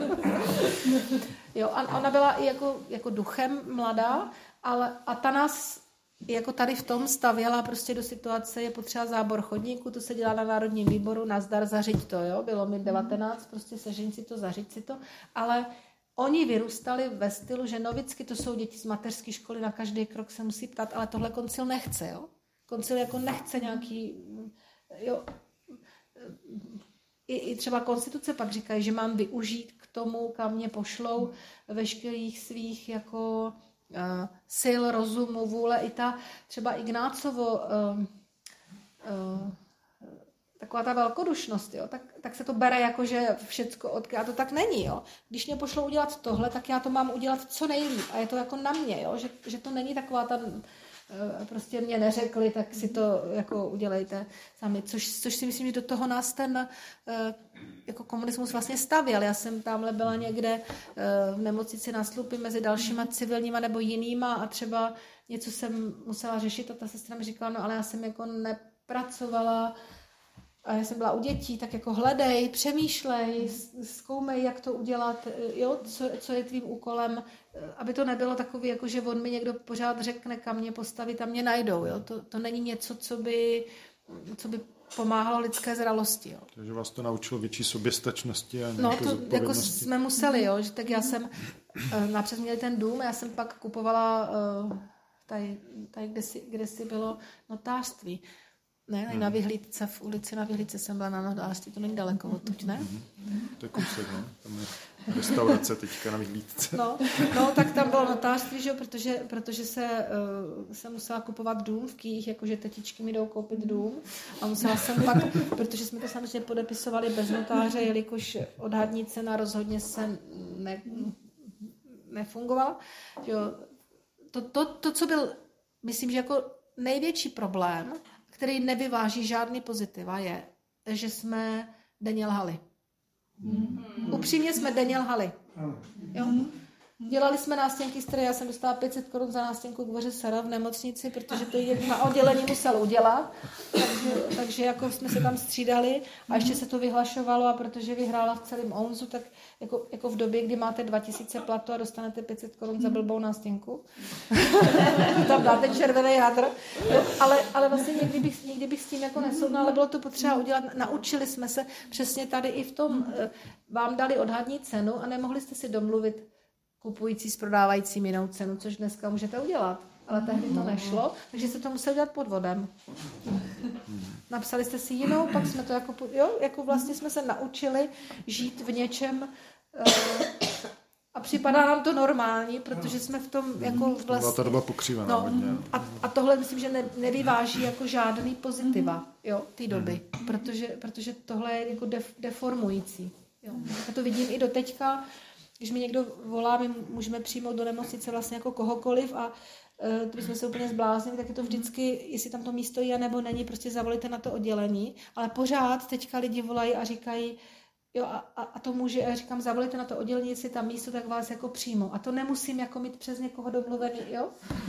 Jo, a ona byla i jako duchem mladá, a ta nás jako tady v tom stavěla prostě do situace, je potřeba zábor chodníku, to se dělá na Národním výboru, nazdar, zařiď to, jo, bylo mi 19, prostě sežeň si to, zařiď si to, ale oni vyrůstali ve stylu, že novicky, to jsou děti z mateřské školy, na každý krok se musí ptát, ale tohle koncil nechce, jo. Koncil jako nechce nějaký, jo, i třeba konstituce pak říkají, že mám využít k tomu, kam mě pošlou veškerých svých jako sil, rozumu, vůle, i ta třeba Ignácovo taková ta velkodušnost, jo, tak se to bere jako, že všecko a to tak není, jo. Když mě pošlou udělat tohle, tak já to mám udělat co nejlíp a je to jako na mě, jo, že to není taková ta prostě mě neřekli, tak si to jako udělejte sami, což si myslím, že do toho nás ten jako komunismus vlastně stavěl. Já jsem tamhle byla někde v nemocnici na Slupy mezi dalšíma civilníma nebo jinýma a třeba něco jsem musela řešit a ta sestra mi říkala, no ale já jsem jako nepracovala a já jsem byla u dětí, tak jako hledej, přemýšlej, zkoumej, jak to udělat, jo, co je tvým úkolem, aby to nebylo takový, jako že on mi někdo pořád řekne, kam mě postavit a mě najdou, jo. To není něco, co by pomáhalo lidské zralosti, jo. Takže vás to naučilo větší soběstačnosti a no, nějaké to zodpovědnosti. jako jsme museli, jo, že tak já jsem napřed měli ten dům, já jsem pak kupovala tady kde si bylo notářství. Ne, na Vyhlídce, v ulici na Vyhlídce jsem byla na notářství, to není daleko odtud, ne? To je kousek, no. Tam je restaurace teďka na Vyhlídce. No, tak tam bylo notářství, že? Protože se musela kupovat dům v Kyjích, jakože tetičky mi jdou koupit dům a musela jsem pak, protože jsme to samozřejmě podepisovali bez notáře, jelikož odhadní cena rozhodně se nefungovala. To, co byl, myslím, že jako největší problém, který nevyváží žádný pozitiva, je, že jsme denně lhali. Upřímně jsme denně lhali. Jo? Dělali jsme nástěnky, z které já jsem dostala 500 korun za nástěnku k Boře Sara v nemocnici, protože to jen na oddělení musel udělat. Takže jako jsme se tam střídali a ještě se to vyhlašovalo a protože vyhrála v celém Ounzu, tak jako v době, kdy máte 2000 platu a dostanete 500 korun za blbou nástěnku. Tam dáte červený hadr. Ale vlastně někdy bych s tím jako nesoudnala, ale bylo to potřeba udělat. Naučili jsme se přesně tady i v tom, vám dali odhadní cenu a nemohli jste si domluvit kupující s prodávajícím jinou cenu, což dneska můžete udělat. Ale tehdy to nešlo, takže jste to museli dělat podvodem. Napsali jste si jinou, pak jsme to jako vlastně jsme se naučili žít v něčem a připadá nám to normální, protože jsme v tom jako vlastně... Byla ta doba pokřivená hodně. A tohle myslím, že nevyváží jako žádný pozitiva, jo, té doby, protože tohle je jako deformující. Jo. Já to vidím i do teďka, když mi někdo volá, my můžeme přijmout do nemocnice vlastně jako kohokoliv a kdybychom se úplně zbláznili, tak je to vždycky, jestli tam to místo je nebo není, prostě zavolejte na to oddělení, ale pořád teďka lidi volají a říkají, jo a to může, a já říkám, zavolejte na to oddělení, jestli tam místo, tak vás jako přijmou. A to nemusím jako mít přes někoho domluvený, jo?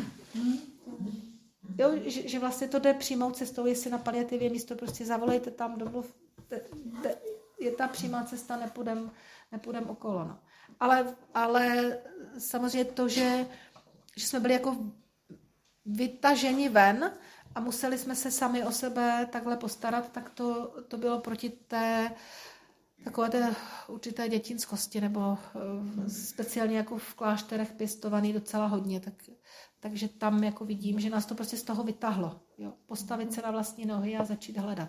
Jo, že vlastně to jde přímou cestou, jestli na paliativě místo, prostě zavolejte tam, domluvte, je ta přímá cesta, nepůjdem okolo, no. Ale samozřejmě to, že jsme byli jako vytaženi ven a museli jsme se sami o sebe takhle postarat, tak to bylo proti takové té určité dětinskosti, nebo speciálně jako v klášterech pěstovaný docela hodně, takže tam jako vidím, že nás to prostě z toho vytáhlo. Jo? Postavit se na vlastní nohy a začít hledat.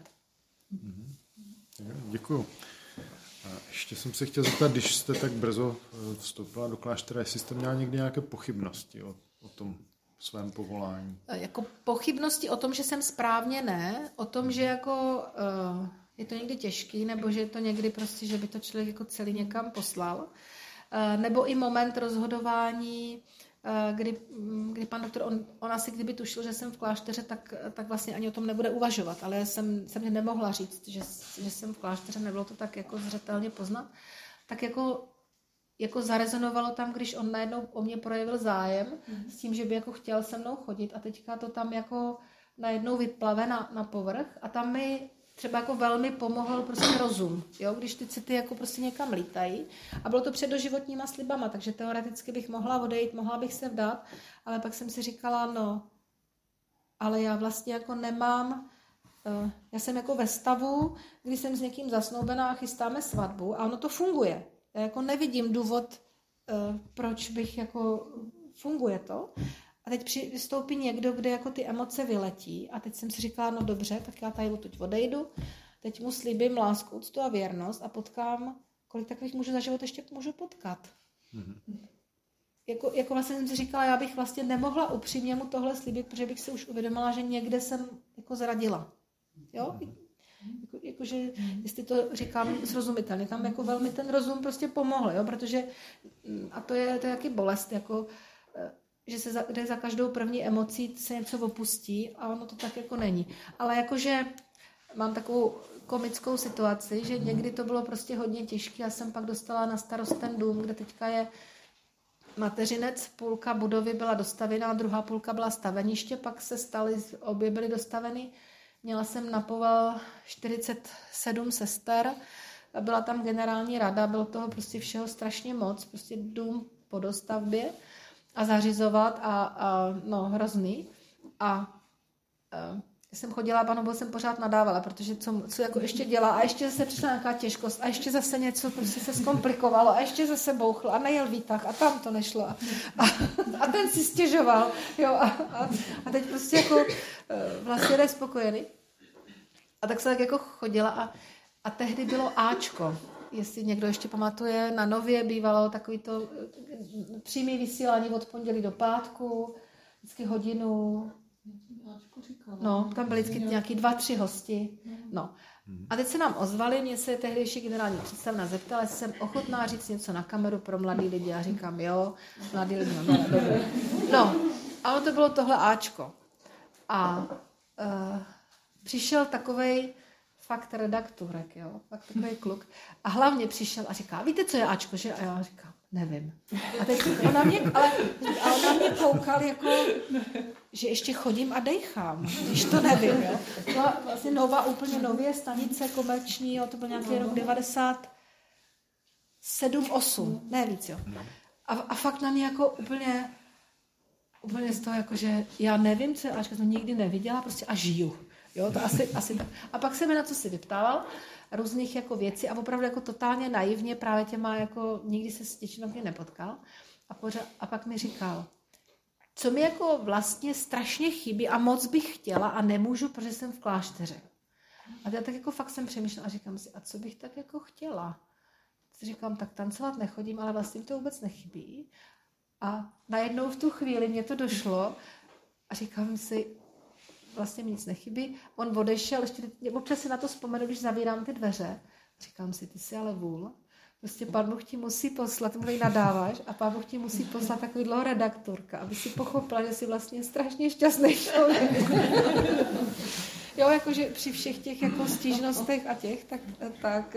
Děkuju. Ještě jsem se chtěl zeptat, když jste tak brzo vstoupila do kláštera, jestli jste měla někdy nějaké pochybnosti o tom svém povolání? Jako pochybnosti o tom, že jsem správně ne, o tom, že jako je to někdy těžký, nebo že je to někdy prostě, že by to člověk jako celý někam poslal, nebo i moment rozhodování, kdy pan doktor, on asi kdyby tušil, že jsem v klášteře, tak vlastně ani o tom nebude uvažovat, ale já jsem nemohla říct, že jsem v klášteře, nebylo to tak jako zřetelně poznat, tak jako zarezonovalo tam, když on najednou o mě projevil zájem s tím, že by jako chtěl se mnou chodit a teďka to tam jako najednou vyplave na povrch a tam mi třeba jako velmi pomohl prostě rozum, jo? Když ty city jako prostě někam lítají. A bylo to před doživotníma slibama, takže teoreticky bych mohla odejít, mohla bych se vdát, ale pak jsem si říkala, no, ale já vlastně jako nemám, já jsem jako ve stavu, kdy jsem s někým zasnoubená a chystáme svatbu a ono to funguje. Já jako nevidím důvod, proč bych jako, funguje to. A teď vystoupí někdo, kde jako ty emoce vyletí a teď jsem si říkala, no dobře, tak já tady odtud odejdu, teď mu slíbím lásku, úctu a věrnost a potkám, kolik takových mužů za život ještě můžu potkat. Jako vlastně jsem si říkala, já bych vlastně nemohla upřímně mu tohle slíbit, protože bych si už uvědomila, že někde jsem jako zradila. Jo? Jakože, jestli to říkám srozumitelně, tam jako velmi ten rozum prostě pomohl, jo? Protože, a to je jaký bolest, jako že se kde za každou první emocí se něco opustí a ono to tak jako není. Ale jakože mám takovou komickou situaci, že někdy to bylo prostě hodně těžké. Já jsem pak dostala na starost ten dům, kde teďka je mateřinec, půlka budovy byla dostavěná, druhá půlka byla staveniště, pak se obě byly dostaveny. Měla jsem na povel 47 sester, byla tam generální rada, bylo toho prostě všeho strašně moc, prostě dům po dostavbě a zařizovat a no hrozný. A jsem chodila a Pánu Bohu jsem pořád nadávala, protože co jako ještě dělá a ještě zase přišla nějaká těžkost a ještě zase něco prostě se zkomplikovalo a ještě zase bouchl a nejel výtah a tam to nešlo a ten si stěžoval, jo, a teď prostě jako vlastně nespokojený. A tak se tak jako chodila a tehdy bylo Ačko. Jestli někdo ještě pamatuje, na Nově bývalo takový to přímý vysílání od pondělí do pátku, vždycky hodinu. No, tam byly vždycky nějaký 2-3 hosti. No. A teď se nám ozvali, mě se tehdejší generální představna zeptala, jestli jsem ochotná říct něco na kameru pro mladý lidi. Já říkám, jo, mladý lidi, no, dobrý. No, a to bylo tohle Ačko. A přišel takovej fakt redaktorek, jo, fakt takový kluk. A hlavně přišel a říká, víte, co je Ačko, že? A já říkám, nevím. A teď on na mě koukal jako, že ještě chodím a dejchám, když to nevím, jo. Byla vlastně úplně nově stanice komerční, jo, to byl nějaký rok 97-8, ne víc, jo. A fakt na mě jako úplně z toho, jako, že já nevím, co je Ačka, to nikdy neviděla, prostě a žiju. Jo, to asi tak. A pak se mi na co si vyptával, různých jako věcí a opravdu jako totálně naivně právě těma jako nikdy se s něčím mě nepotkal a pak mi říkal, co mi jako vlastně strašně chybí a moc bych chtěla a nemůžu, protože jsem v klášteře. A já tak jako fakt jsem přemýšlela a říkám si, a co bych tak jako chtěla? Říkám, tak tancovat nechodím, ale vlastně to vůbec nechybí. A najednou v tu chvíli mě to došlo a říkám si, vlastně mi nic nechybí. On odešel, ještě občas si na to vzpomenu, když zavírám ty dveře. Říkám si, ty jsi ale vůl. Prostě Pán Bůh ti musí poslat, mu tady nadáváš, a Pán Bůh ti musí poslat takovýhle redaktorka, aby si pochopila, že jsi vlastně strašně šťastný člověk. Jo, jakože při všech těch jako stížnostech a těch, tak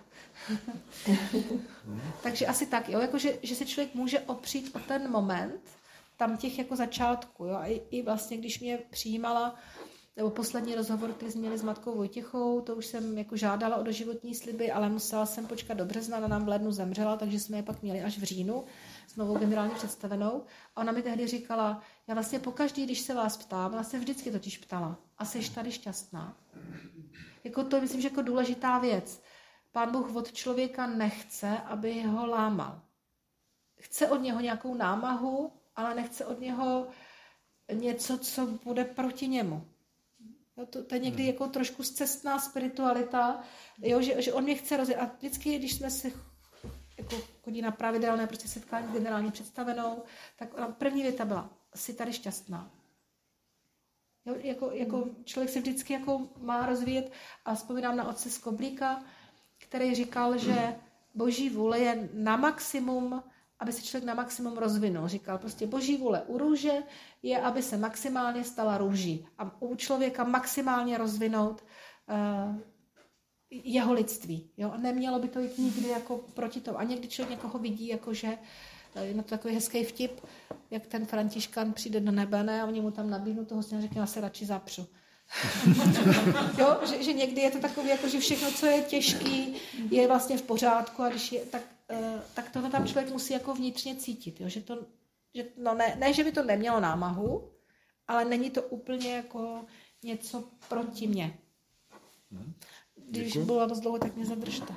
takže asi tak, jo, jakože, že se člověk může opřít o ten moment, tam těch jako začátku, jo, a i vlastně, když mě přijímala, nebo poslední rozhovor, který jsme měli s matkou Vojtěchou, to už jsem jako žádala o doživotní sliby, ale musela jsem počkat do března, ona nám v lednu zemřela, takže jsme je pak měli až v říjnu s novou generálně představenou. A ona mi tehdy říkala, já vlastně pokaždý, když se vás ptám, vlastně vždycky totiž ptala, a jsi tady šťastná? Jako to myslím, že jako důležitá věc. Pán Bůh od člověka nechce, aby ho lámal. Chce od něho nějakou námahu, ale nechce od něho něco, co bude proti němu. Jo, to je někdy jako trošku zcestná spiritualita, jo, že on mě chce rozjet. A vždycky, když jsme se jako chodí na pravidelné prostě setkání s generální představenou, tak první věta byla, jsi tady šťastná. Jo, jako člověk se vždycky jako má rozvíjet a vzpomínám na otce Skoblíka, který říkal, že boží vůle je na maximum, aby se člověk na maximum rozvinul. Říkal prostě boží vůle u růže je, aby se maximálně stala růží a u člověka maximálně rozvinout jeho lidství. Jo? A nemělo by to jít nikdy jako proti tomu. A někdy člověk někoho vidí, jakože je to takový hezký vtip, jak ten Františkan přijde do nebe, ne? A oni mu tam nabídnou toho sněha, řekne, já se radši zapřu. Jo? Že někdy je to takový, jako, že všechno, co je těžký, je vlastně v pořádku a když je, tak tohle tam člověk musí jako vnitřně cítit. Jo? Ne, že by to nemělo námahu, ale není to úplně jako něco proti mně. Když byla dost dlouho, tak mě zadržte.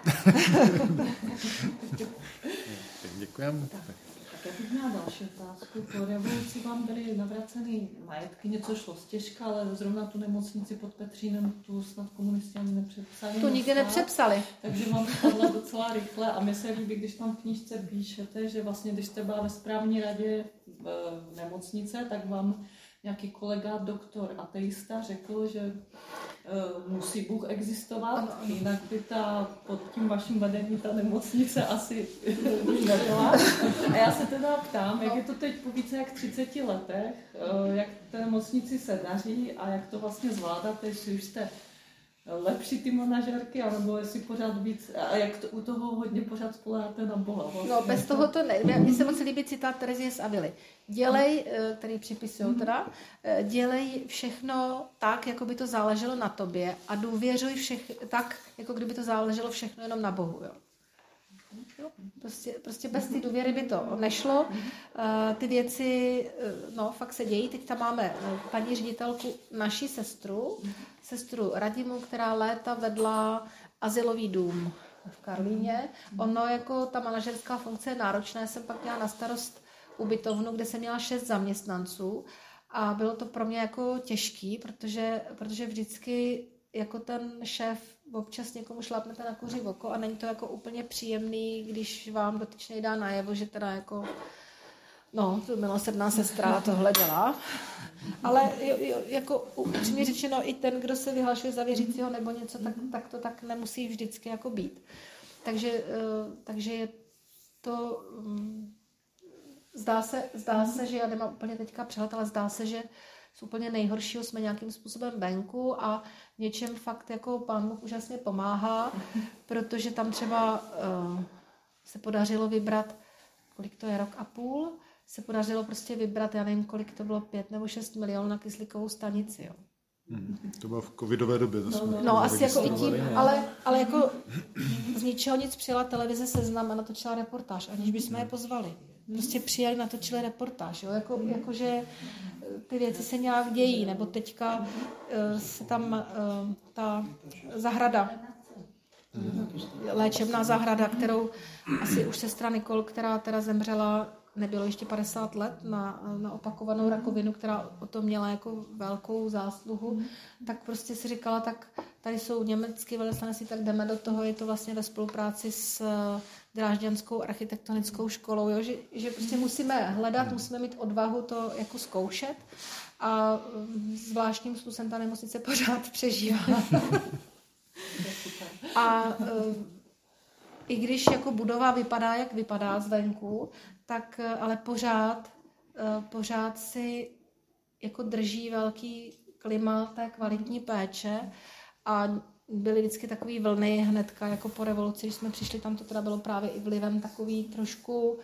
Děkujeme. Tak já bych měla další otázku. Po revoluci vám byly navracený majetky, něco šlo stěžka, ale zrovna tu nemocnici pod Petřínem tu snad komunisti ani nepřepsali. To nikdy nepřepsali. Takže vám to padlo docela rychle a mi se líbí, když tam v knížce píšete, že vlastně, když jste byla ve správní radě v nemocnice, tak vám nějaký kolega, doktor ateista, řekl, že musí Bůh existovat, jinak by pod tím vaším vedením ta nemocnice asi už nebyla. A já se teda ptám, jak je to teď po více jak 30 letech, jak té nemocnici se daří a jak to vlastně zvládáte, jestli už jste lepší ty manažerky, anebo jestli pořád víc, a jak to, u toho hodně pořád spoléháte na Boha. Vlastně. No, bez toho to nejde. Mně se moc líbí citát Terezie z Avily. Dělej, který připisují teda, dělej všechno tak, jako by to záleželo na tobě a důvěřuj tak, jako kdyby to záleželo všechno jenom na Bohu. Jo. Prostě bez té důvěry by to nešlo. Ty věci, no, fakt se dějí. Teď tam máme paní ředitelku, naši sestru Radimu, která léta vedla azylový dům v Karlíně. Ono jako ta manažerská funkce je náročná. Jsem pak měla na starost ubytovnu, kde jsem měla 6 zaměstnanců a bylo to pro mě jako těžký, protože vždycky jako ten šéf občas někomu šlapnete na kuři oko a není to jako úplně příjemný, když vám dotyčnej dá najevo, že teda jako to milosrdná sestra tohle dělá. Ale jako upřímně řečeno i ten, kdo se vyhlašuje za věřícího nebo něco, tak to tak nemusí vždycky jako být. Takže je to zdá se, že já nemám úplně teďka přehled, ale zdá se, že z úplně nejhoršího jsme nějakým způsobem venku a něčem fakt jako Pán Bůh úžasně pomáhá, protože tam třeba se podařilo vybrat, kolik to je, 1,5 roku, se podařilo prostě vybrat, já nevím, kolik to bylo, 5 nebo 6 milionů na kyslíkovou stanici, jo. To bylo v covidové době. No asi jako i tím, ale jako z ničeho nic přijela televize Seznam a natočila reportáž, aniž bychom je pozvali. Prostě přijeli, natočili reportáž, jo? Jako že ty věci se nějak dějí, nebo teďka se tam ta zahrada, léčebná zahrada, kterou asi už sestra Nikol, která teda zemřela, nebylo ještě 50 let na opakovanou rakovinu, která o tom měla jako velkou zásluhu, tak prostě si říkala, tak tady jsou německý velvyslanci, tak jdeme do toho, je to vlastně ve spolupráci s Drážďanskou architektonickou školou, jo? Že prostě musíme hledat, musíme mít odvahu to jako zkoušet a zvláštním způsobem ta nemocnice pořád přežívá. A i když jako budova vypadá, jak vypadá zvenku, tak ale pořád si jako drží velký klima té kvalitní péče a byly vždycky takový vlny hnedka jako po revoluci, když jsme přišli, tam to teda bylo právě i vlivem takový trošku,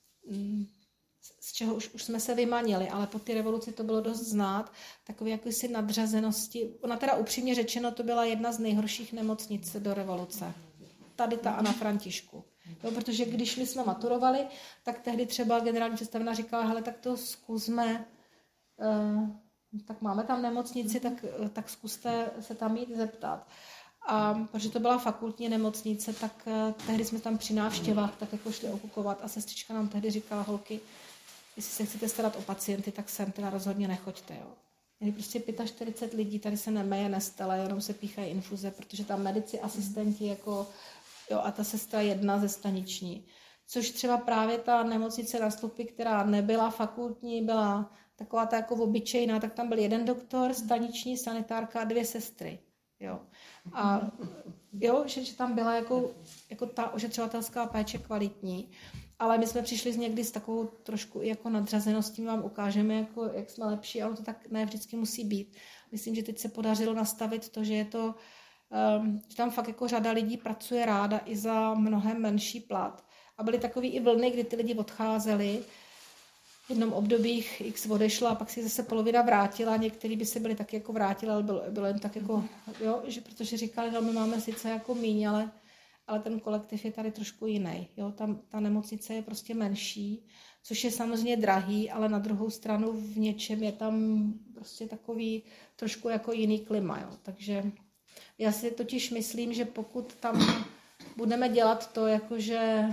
z čeho už jsme se vymanili, ale po té revoluci to bylo dost znát, takové jakýsi nadřazenosti. Ona teda upřímně řečeno, to byla jedna z nejhorších nemocnic do revoluce. Tady ta Anna Františku. Jo, protože když my jsme maturovali, tak tehdy třeba generální představená říkala, hele, tak to zkusme, tak máme tam nemocnici, tak zkuste se tam jít zeptat. A protože to byla fakultní nemocnice, tak tehdy jsme tam při návštěvách tak jako šli okukovat a sestřička nám tehdy říkala, holky, jestli se chcete starat o pacienty, tak sem teda rozhodně nechoďte, jo. Měli prostě 45 lidí, tady se nemeje, nestele, jenom se píchají infuze, protože tam medici, asistenti jako, jo, a ta sestra jedna ze staniční. Což třeba právě ta nemocnice na Slupy, která nebyla fakultní, byla taková ta jako obyčejná, tak tam byl jeden doktor, staniční sanitárka a 2 sestry. Jo. A jo, že tam byla jako ta ošetřovatelská péče kvalitní, ale my jsme přišli někdy s takovou trošku jako nadřazeností, my vám ukážeme, jako, jak jsme lepší, ale to tak ne vždycky musí být. Myslím, že teď se podařilo nastavit to, že je to, že tam fakt jako řada lidí pracuje ráda i za mnohem menší plat. A byly takový i vlny, kdy ty lidi odcházeli. V jednom období X odešla a pak si zase polovina vrátila. Někteří by se byli taky jako vrátili, ale bylo jen tak jako, jo, že protože říkali, no my máme sice jako míň, ale ten kolektiv je tady trošku jiný. Jo? Tam ta nemocnice je prostě menší, což je samozřejmě drahý, ale na druhou stranu v něčem je tam prostě takový trošku jako jiný klima. Jo? Takže já si totiž myslím, že pokud tam budeme dělat to, jakože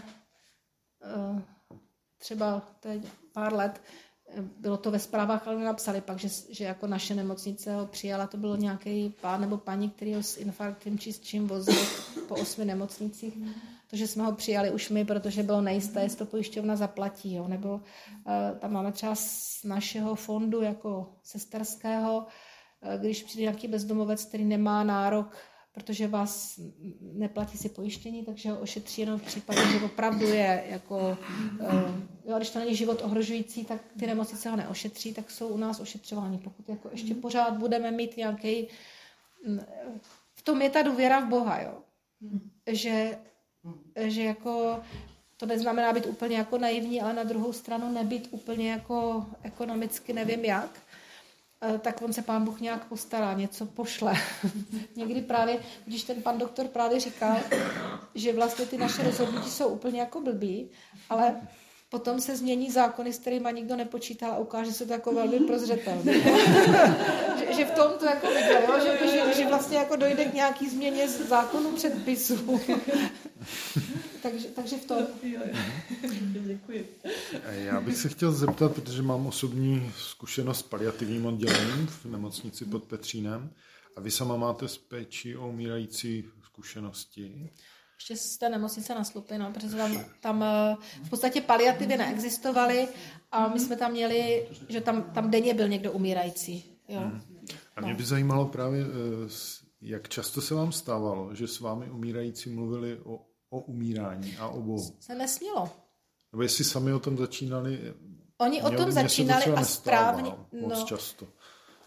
třeba to je pár let, bylo to ve zprávách, ale napsali pak, že jako naše nemocnice ho přijala, to bylo nějaký pán nebo paní, který ho s infarktem či s čím vozil po 8 nemocnicích. To, že jsme ho přijali už my, protože bylo nejisté, jestli to pojišťovna zaplatí. Jo? Nebo tam máme třeba z našeho fondu jako sesterského, když přijde nějaký bezdomovec, který nemá nárok, protože vás neplatí si pojištění, takže ho ošetří jenom v případě, že opravdu je jako, jo, když to není život ohrožující, tak ty nemocnice ho neošetří, tak jsou u nás ošetřováni. Pokud jako ještě pořád budeme mít nějaký, v tom je ta důvěra v Boha, jo. Že jako to neznamená být úplně jako naivní, ale na druhou stranu nebýt úplně jako ekonomicky nevím jak, tak on se Pán Bůh nějak postará, něco pošle. Někdy právě, když ten pan doktor právě říkal, že vlastně ty naše rozhodnutí jsou úplně jako blbý, ale potom se změní zákony, s kterými nikdo nepočítal a ukáže se to jako velmi prozřetelné. že v tom to jako viděl, že vlastně jako dojde k nějaký změně zákonů předpisů. takže v tom. Děkuji. Já bych se chtěl zeptat, protože mám osobní zkušenost s paliativním oddělením v nemocnici pod Petřínem a vy sama máte s péčí o umírající zkušenosti. Ještě z té nemocnice na Slupy, no, protože tam v podstatě paliativy neexistovaly a my jsme tam měli, že tam denně byl někdo umírající. Jo. A mě by zajímalo právě, jak často se vám stávalo, že s vámi umírající mluvili o umírání a o Bohu. Se nesmělo. Nebo jestli sami o tom začínali. Oni o tom začínali a správně. Moc často.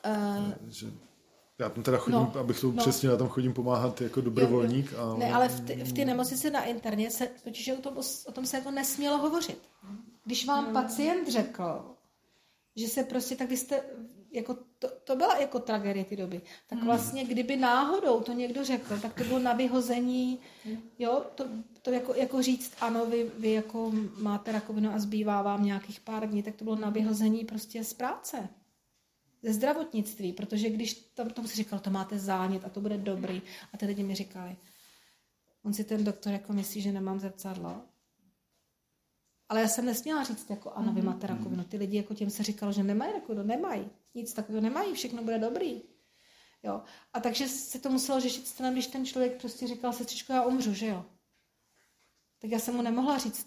Že já tam teda chodím, abych to upřesnil, já tam chodím pomáhat jako dobrovolník. Jo. Ne, ale v té nemocnici na interně se, totiž o tom se jako nesmělo hovořit. Když vám pacient řekl, že se prostě, tak vy jste, jako to byla jako tragédie té doby, tak vlastně kdyby náhodou to někdo řekl, tak to bylo na vyhození, jo, to jako říct, ano, vy jako máte rakovinu a zbývá vám nějakých pár dní, tak to bylo na vyhození prostě z práce. Ze zdravotnictví, protože když tomu si říkal, to máte zánět a to bude dobrý. A ty lidi mi říkali, on si ten doktor jako myslí, že nemám zrcadlo. Ale já jsem nesměla říct, jako ano, vy máte rakovinu. Ty lidi, jako těm se říkalo, že nemají rakovinu, nemají. Nic takového nemají, všechno bude dobrý. Jo. A takže se to muselo řešit stranou, když ten člověk prostě říkal, sestřičko, já umřu, že jo. Tak já jsem mu nemohla říct,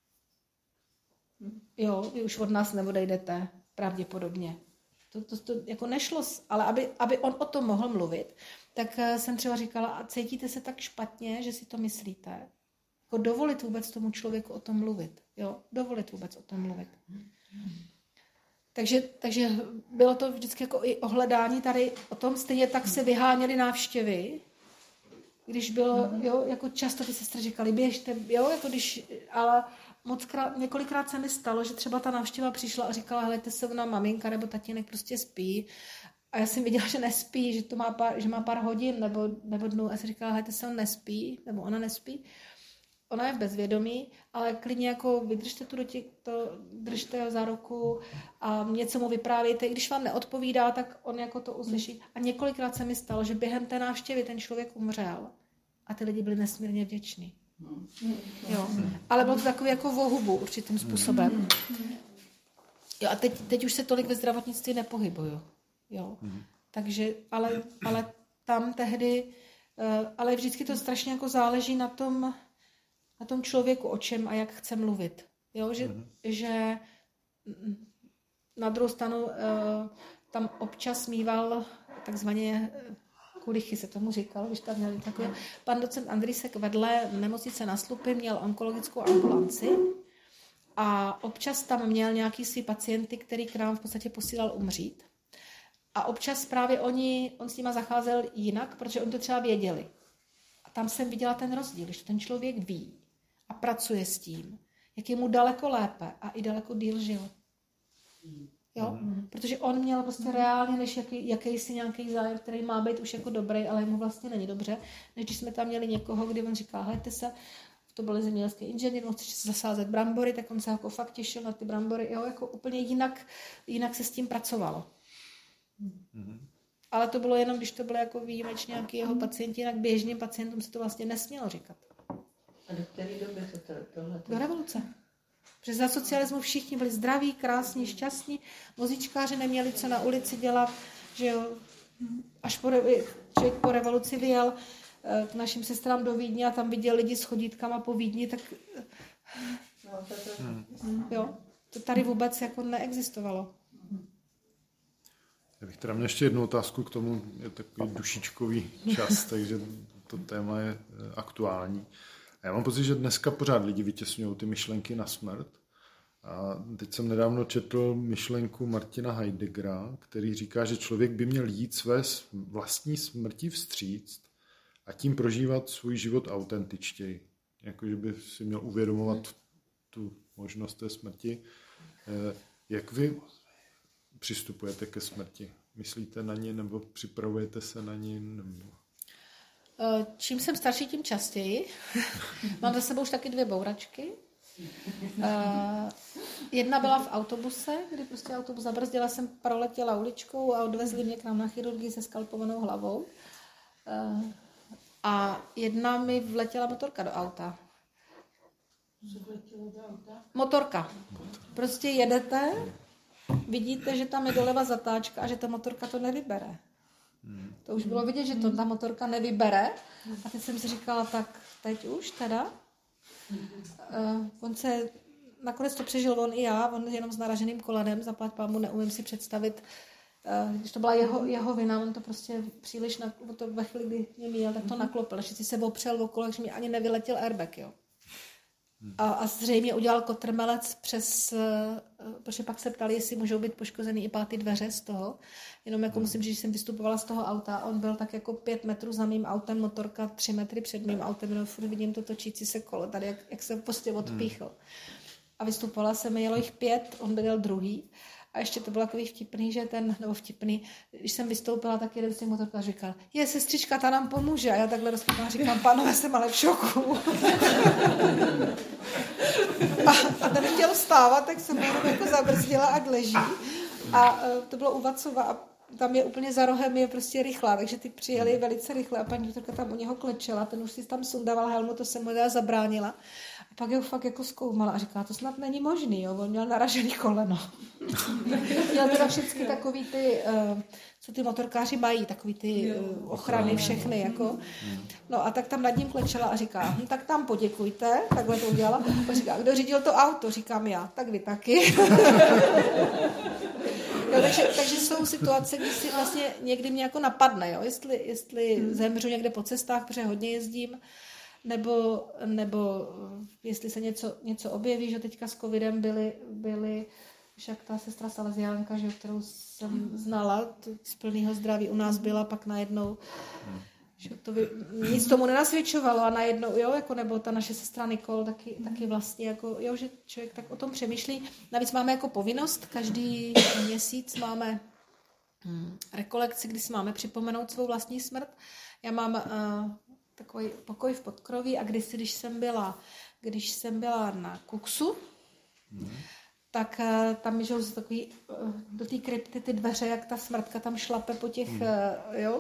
jo, vy už od nás neodejdete, pravděpodobně. To jako nešlo, ale aby on o tom mohl mluvit, tak jsem třeba říkala, a cítíte se tak špatně, že si to myslíte. Jako dovolit vůbec tomu člověku o tom mluvit. Jo, dovolit vůbec o tom mluvit. Takže bylo to vždycky jako i ohledání tady o tom, stejně tak se vyháněly návštěvy, když bylo, jo, jako často ty sestry říkali, běžte, jo, jako když, ale několikrát se mi stalo, že třeba ta návštěva přišla a říkala, helejte se, ona maminka nebo tatínek prostě spí. A já jsem viděla, že nespí, že má pár hodin nebo dnů. A jsem říkala, helejte se, on nespí, nebo ona nespí. Ona je v bezvědomí, ale klidně jako vydržte držte ho za ruku a něco mu vyprávějte. I když vám neodpovídá, tak on jako to uslyší. A několikrát se mi stalo, že během té návštěvy ten člověk umřel a ty lidi byli nesmírně vděční. Jo. Ale bylo to takové jako vohubu určitým způsobem. Jo, a teď už se tolik ve zdravotnictví nepohybuju. Jo. Takže, ale tam tehdy, ale vždycky to strašně jako záleží na tom člověku, o čem a jak chce mluvit. Jo, že na druhou stranu tam občas mýval takzvaně kulichy se tomu říkalo, když tam měli takový. Pan docent Andrýsek vedle nemocnice na Slupy měl onkologickou ambulanci a občas tam měl nějaký svý pacienty, který k nám v podstatě posílal umřít. A občas právě on s nima zacházel jinak, protože oni to třeba věděli. A tam jsem viděla ten rozdíl, když to ten člověk ví a pracuje s tím, jak je mu daleko lépe a i daleko díl žil. Jo? Protože on měl prostě reálně, než jakýsi nějaký zájem, který má být už jako dobrý, ale mu vlastně není dobře, než když jsme tam měli někoho, kdy on říkal, hejte se, to byl zemědělský inženýr, on chce zasázet brambory, tak on se jako fakt těšil na ty brambory, jo? Jako úplně jinak se s tím pracovalo. Ale to bylo jenom, když to bylo jako výjimečně nějaký jeho pacienti, jinak běžným pacientům se to vlastně nesmělo říkat. A do které doby tohle? Do revoluce. Protože za socialismu všichni byli zdraví, krásní, šťastní, vozíčkáři neměli co na ulici dělat, že jo. Až člověk po revoluci vyjel k našim sestrám do Vídně a tam viděl lidi s chodítkama po Vídni, tak jo, to tady vůbec jako neexistovalo. Já bych teda měl ještě jednu otázku k tomu, je takový dušičkový čas, takže to téma je aktuální. A já mám pocit, že dneska pořád lidi vytěsňují ty myšlenky na smrt. A teď jsem nedávno četl myšlenku Martina Heideggera, který říká, že člověk by měl jít své vlastní smrti vstříct a tím prožívat svůj život autentičtěji. Jakože by si měl uvědomovat tu možnost té smrti. Jak vy přistupujete ke smrti? Myslíte na ní nebo připravujete se na ní? Nebo... Čím jsem starší, tím častěji. Mám za sebou už taky 2 bouračky. Jedna byla v autobuse, kdy prostě autobus zabrzdila, jsem proletěla uličkou a odvezli mě k nám na chirurgii se skalpovanou hlavou. A jedna mi vletěla motorka do auta. Motorka. Prostě jedete, vidíte, že tam je doleva zatáčka a že ta motorka to nevybere. To už bylo vidět, že to ta motorka nevybere. A teď jsem si říkala, tak teď už teda. On se, nakonec to přežil on i já, on jenom s naraženým kolenem, zaplať pámu, neumím si představit, když to byla jeho vina, on to prostě příliš, to ve chvíli, kdy mě měl, tak to naklopil, že si se opřel okolo, že mi ani nevyletěl airbag, jo. A zřejmě udělal kotrmelec protože pak se ptali, jestli můžou být poškozený i páty dveře z toho. Jenom jako musím říct, že jsem vystupovala z toho auta, on byl tak jako 5 metrů za mým autem, motorka 3 metry před mým autem, jenom furt vidím to točící se kolo, tady jak se prostě odpíchl. A vystupovala jsem, jelo jich 5, on byl druhý. A ještě to bylo takový vtipný, že vtipný, když jsem vystoupila, tak jeden z těch motorkářů říkal, sestřička, ta nám pomůže. A já takhle rozpětala říkám, pánové, jsem ale v šoku. a ten chtěl vstávat, tak jsem jenom jako zabrzdila, ať leží. A to bylo u Vacova a tam je úplně za rohem, je prostě rychlá, takže ty přijeli velice rychle a paní doktorka tam u něho klečela, ten už si tam sundával helmu, to jsem mu zabránila. A pak ho fakt jako zkoumala a říkala, to snad není možný, jo? On měl naražený koleno. Měl teda všechny takový ty, co ty motorkáři mají, takový ty ochrany všechny, jako. No a tak tam nad ním klečela a říká, tak tam poděkujte, takhle to udělala. A říká, kdo řídil to auto? Říkám já, tak vy taky. Jo, takže jsou situace, kdy si vlastně někdy mě jako napadne, jo? Jestli zemřu někde po cestách, protože hodně jezdím, nebo jestli se něco objeví, že teďka s covidem byly však ta sestra Salesiánka, že, kterou jsem znala, z plného zdraví u nás byla, pak najednou že nic tomu nenasvědčovalo a najednou, jo, jako nebo ta naše sestra Nikol taky vlastně, jako, jo, že člověk tak o tom přemýšlí. Navíc máme jako povinnost, každý měsíc máme rekolekci, kdy si máme připomenout svou vlastní smrt. Já mám takový pokoj v podkroví a kdysi, když jsem byla na Kuksu, tak tam žijou takový do té krypty ty dveře, jak ta smrtka tam šlape po těch, jo,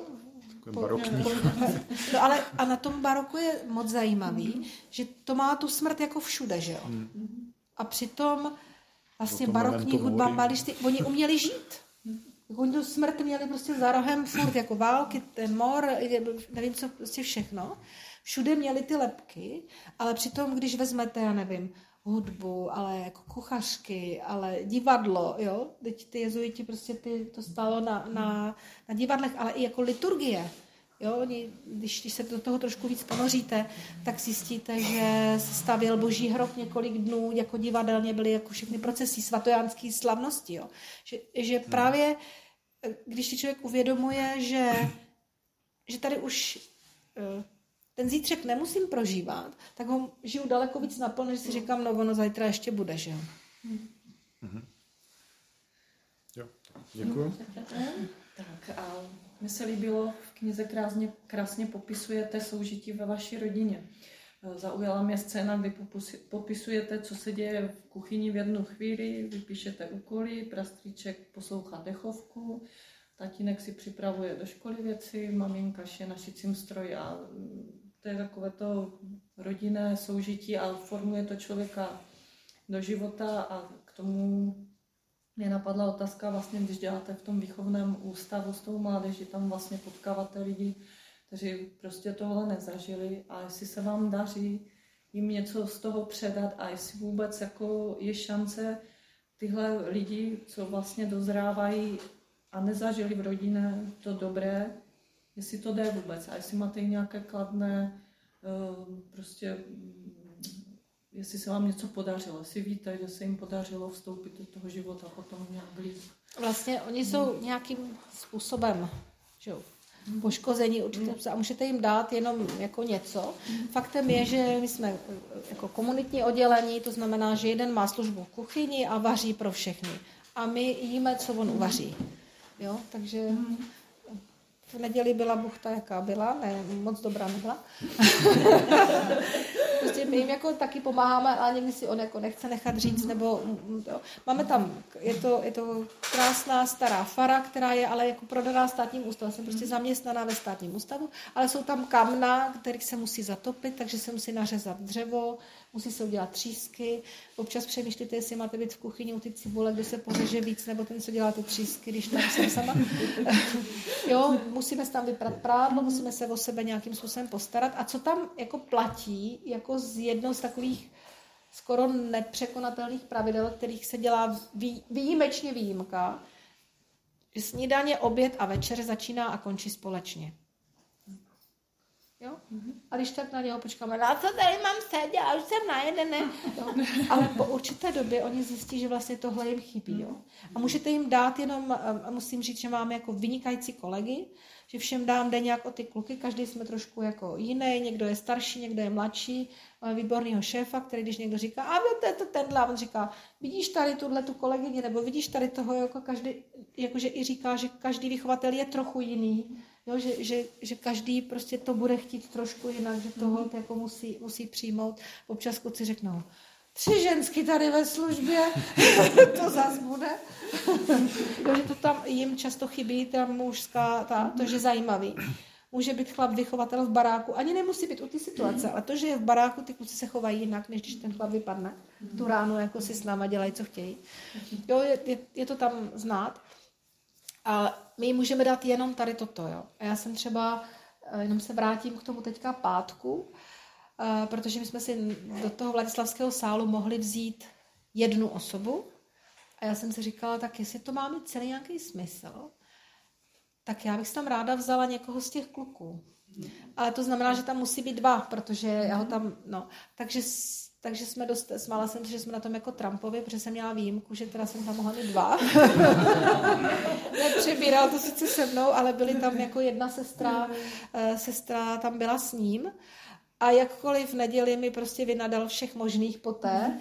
no ale a na tom baroku je moc zajímavý, že to má tu smrt jako všude, že jo. A přitom vlastně barokní hudba mališty, oni uměli žít. Oni tu smrt měli prostě za rohem furt, jako války, ten mor, nevím co, prostě všechno. Všude měli ty lebky, ale přitom, když vezmete, já nevím, hudbu, ale jako kuchařky, ale divadlo, jo, teď ty jezuiti prostě to stalo na divadlech, ale i jako liturgie, jo, když se do toho trošku víc ponoříte, tak zjistíte, že se stavěl Boží hrob několik dnů, jako divadelně byly jako všechny procesy svatojánské slavnosti, jo, že právě, když si člověk uvědomuje, že tady už ten zítřek nemusím prožívat, tak ho žiju daleko víc naplno, že si říkám, no ono zítra ještě bude, že jo. Jo, děkuji. Tak a mně se líbilo, v knize krásně popisujete soužití ve vaší rodině. Zaujala mě scéna, kdy popisujete, co se děje v kuchyni v jednu chvíli, vypíšete úkoly, prastrýček poslouchá dechovku, tatínek si připravuje do školy věci, maminka šije na šicím stroji a to je takové to rodinné soužití a formuje to člověka do života a k tomu mě napadla otázka vlastně, když děláte v tom výchovném ústavu s tou mládeží, tam vlastně potkáváte lidi, kteří prostě tohle nezažili a jestli se vám daří jim něco z toho předat a jestli vůbec jako je šance tyhle lidi, co vlastně dozrávají a nezažili v rodině to dobré, jestli to jde vůbec a jestli máte nějaké kladné, prostě, jestli se vám něco podařilo, jestli víte, že se jim podařilo vstoupit do toho života potom nějak blíž. Vlastně oni jsou nějakým způsobem, že jo, poškození určitě a můžete jim dát jenom jako něco. Faktem je, že my jsme jako komunitní oddělení, to znamená, že jeden má službu v kuchyni a vaří pro všechny. A my jíme, co on uvaří. Jo, takže v neděli byla buchta, jaká byla, ne, moc dobrá nebyla. Prostě my jim jako taky pomáháme, ale někdy si on jako nechce nechat říct, nebo jo. Máme tam, je to krásná stará fara, která je ale jako prodaná státním ústavu. Jsem prostě zaměstnaná ve státním ústavu, ale jsou tam kamna, kterých se musí zatopit, takže se musí nařezat dřevo, musí se udělat třísky. Občas přemýšlíte, jestli máte být v kuchyni u ty cibule, kde se pořeže víc, nebo ten, co děláte třísky, když tam jsem sama. Jo, musíme tam vyprat prádlo, musíme se o sebe nějakým způsobem postarat. A co tam jako platí, jako z jednou z takových skoro nepřekonatelných pravidel, kterých se dělá výjimečně výjimka, že snídaně, oběd a večer začíná a končí společně. Jo? A když tak na něho počkáme, na co tady mám sedět, já už jsem najedený. Ale po určité době oni zjistí, že vlastně tohle jim chybí. Jo? A můžete jim dát jenom, musím říct, že máme jako vynikající kolegy, že všem dám den nějak o ty kluky, každý jsme trošku jako jiný, někdo je starší, někdo je mladší, máme výborného šéfa, který když někdo říká, a to je to tenhle, a on říká, vidíš tady tu kolegyni, nebo vidíš tady toho, jako každý, jakože i říká, že každý vychovatel je trochu jiný, jo, že každý prostě to bude chtít trošku jinak, že toho jako musí přijmout. Občas kluci řeknou, 3 ženský tady ve službě, to zas bude. Takže to tam jim často chybí, ta mužská, to, že zajímavý. Může být chlap vychovatel v baráku, ani nemusí být u té situace, ale to, že je v baráku, ty kluci se chovají jinak, než když ten chlap vypadne. Tu ránu jako si s náma dělají, co chtějí. Jo, je to tam znát. A my jim můžeme dát jenom tady toto. Jo. A já jsem třeba, jenom se vrátím k tomu teďka pátku, protože my jsme si do toho Vladislavského sálu mohli vzít 1 osobu a já jsem si říkala, tak jestli to má mít celý nějaký smysl, tak já bych si tam ráda vzala někoho z těch kluků. Ale to znamená, že tam musí být 2, protože já ho tam, takže jsme smála jsem, že jsme na tom jako Trumpovi, protože jsem měla výjimku, že teda jsem tam mohla mít 2. Nepřebíral to sice se mnou, ale byly tam jako jedna sestra tam byla s ním. A jakkoliv v neděli mi prostě vynadal všech možných poté,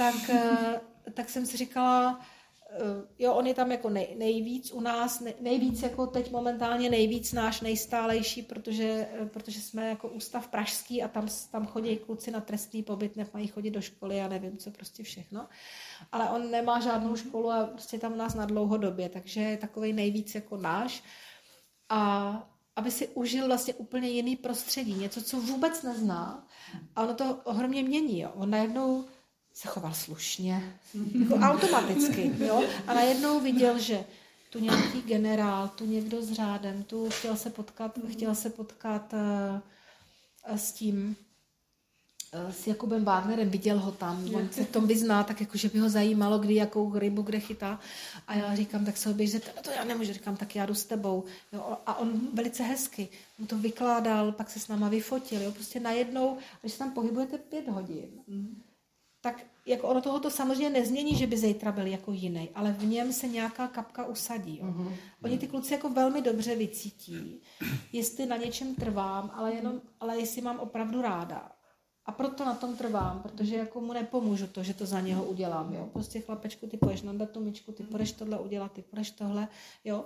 tak jsem si říkala, jo, on je tam jako nejvíc u nás, nejvíc jako teď momentálně nejvíc náš nejstálejší, protože jsme jako ústav pražský a tam chodí kluci na trestný pobyt, nemají chodit do školy a nevím co, prostě všechno. Ale on nemá žádnou školu a prostě tam u nás na dlouhodobě, takže je takovej nejvíc jako náš. A aby si užil vlastně úplně jiný prostředí, něco, co vůbec nezná. A ono to ohromně mění. Jo. On najednou se choval slušně, jako automaticky. Jo. A najednou viděl, že tu nějaký generál, tu někdo s řádem, tu chtěl se potkat s tím, s Jakubem Wagnerem, viděl ho tam, on se v tom vyzná, tak jako, že by ho zajímalo, kdy jakou rybu kde chytá. A já říkám, tak se ho běž zeptat, to já nemůžu, říkám, tak já jdu s tebou. Jo, a on velice hezky mu to vykládal, pak se s náma vyfotil, jo, prostě najednou, když se tam pohybujete 5 hodin, tak jako ono toho to samozřejmě nezmění, že by zítra byl jako jiný, ale v něm se nějaká kapka usadí. Jo. Oni ty kluci jako velmi dobře vycítí, jestli na něčem trvám, ale jestli mám opravdu ráda. A proto na tom trvám, protože jako mu nepomůžu to, že to za něho udělám. Jo. Prostě chlapečku, ty půjdeš na datumičku, ty půjdeš tohle udělat, ty půjdeš tohle. Jo.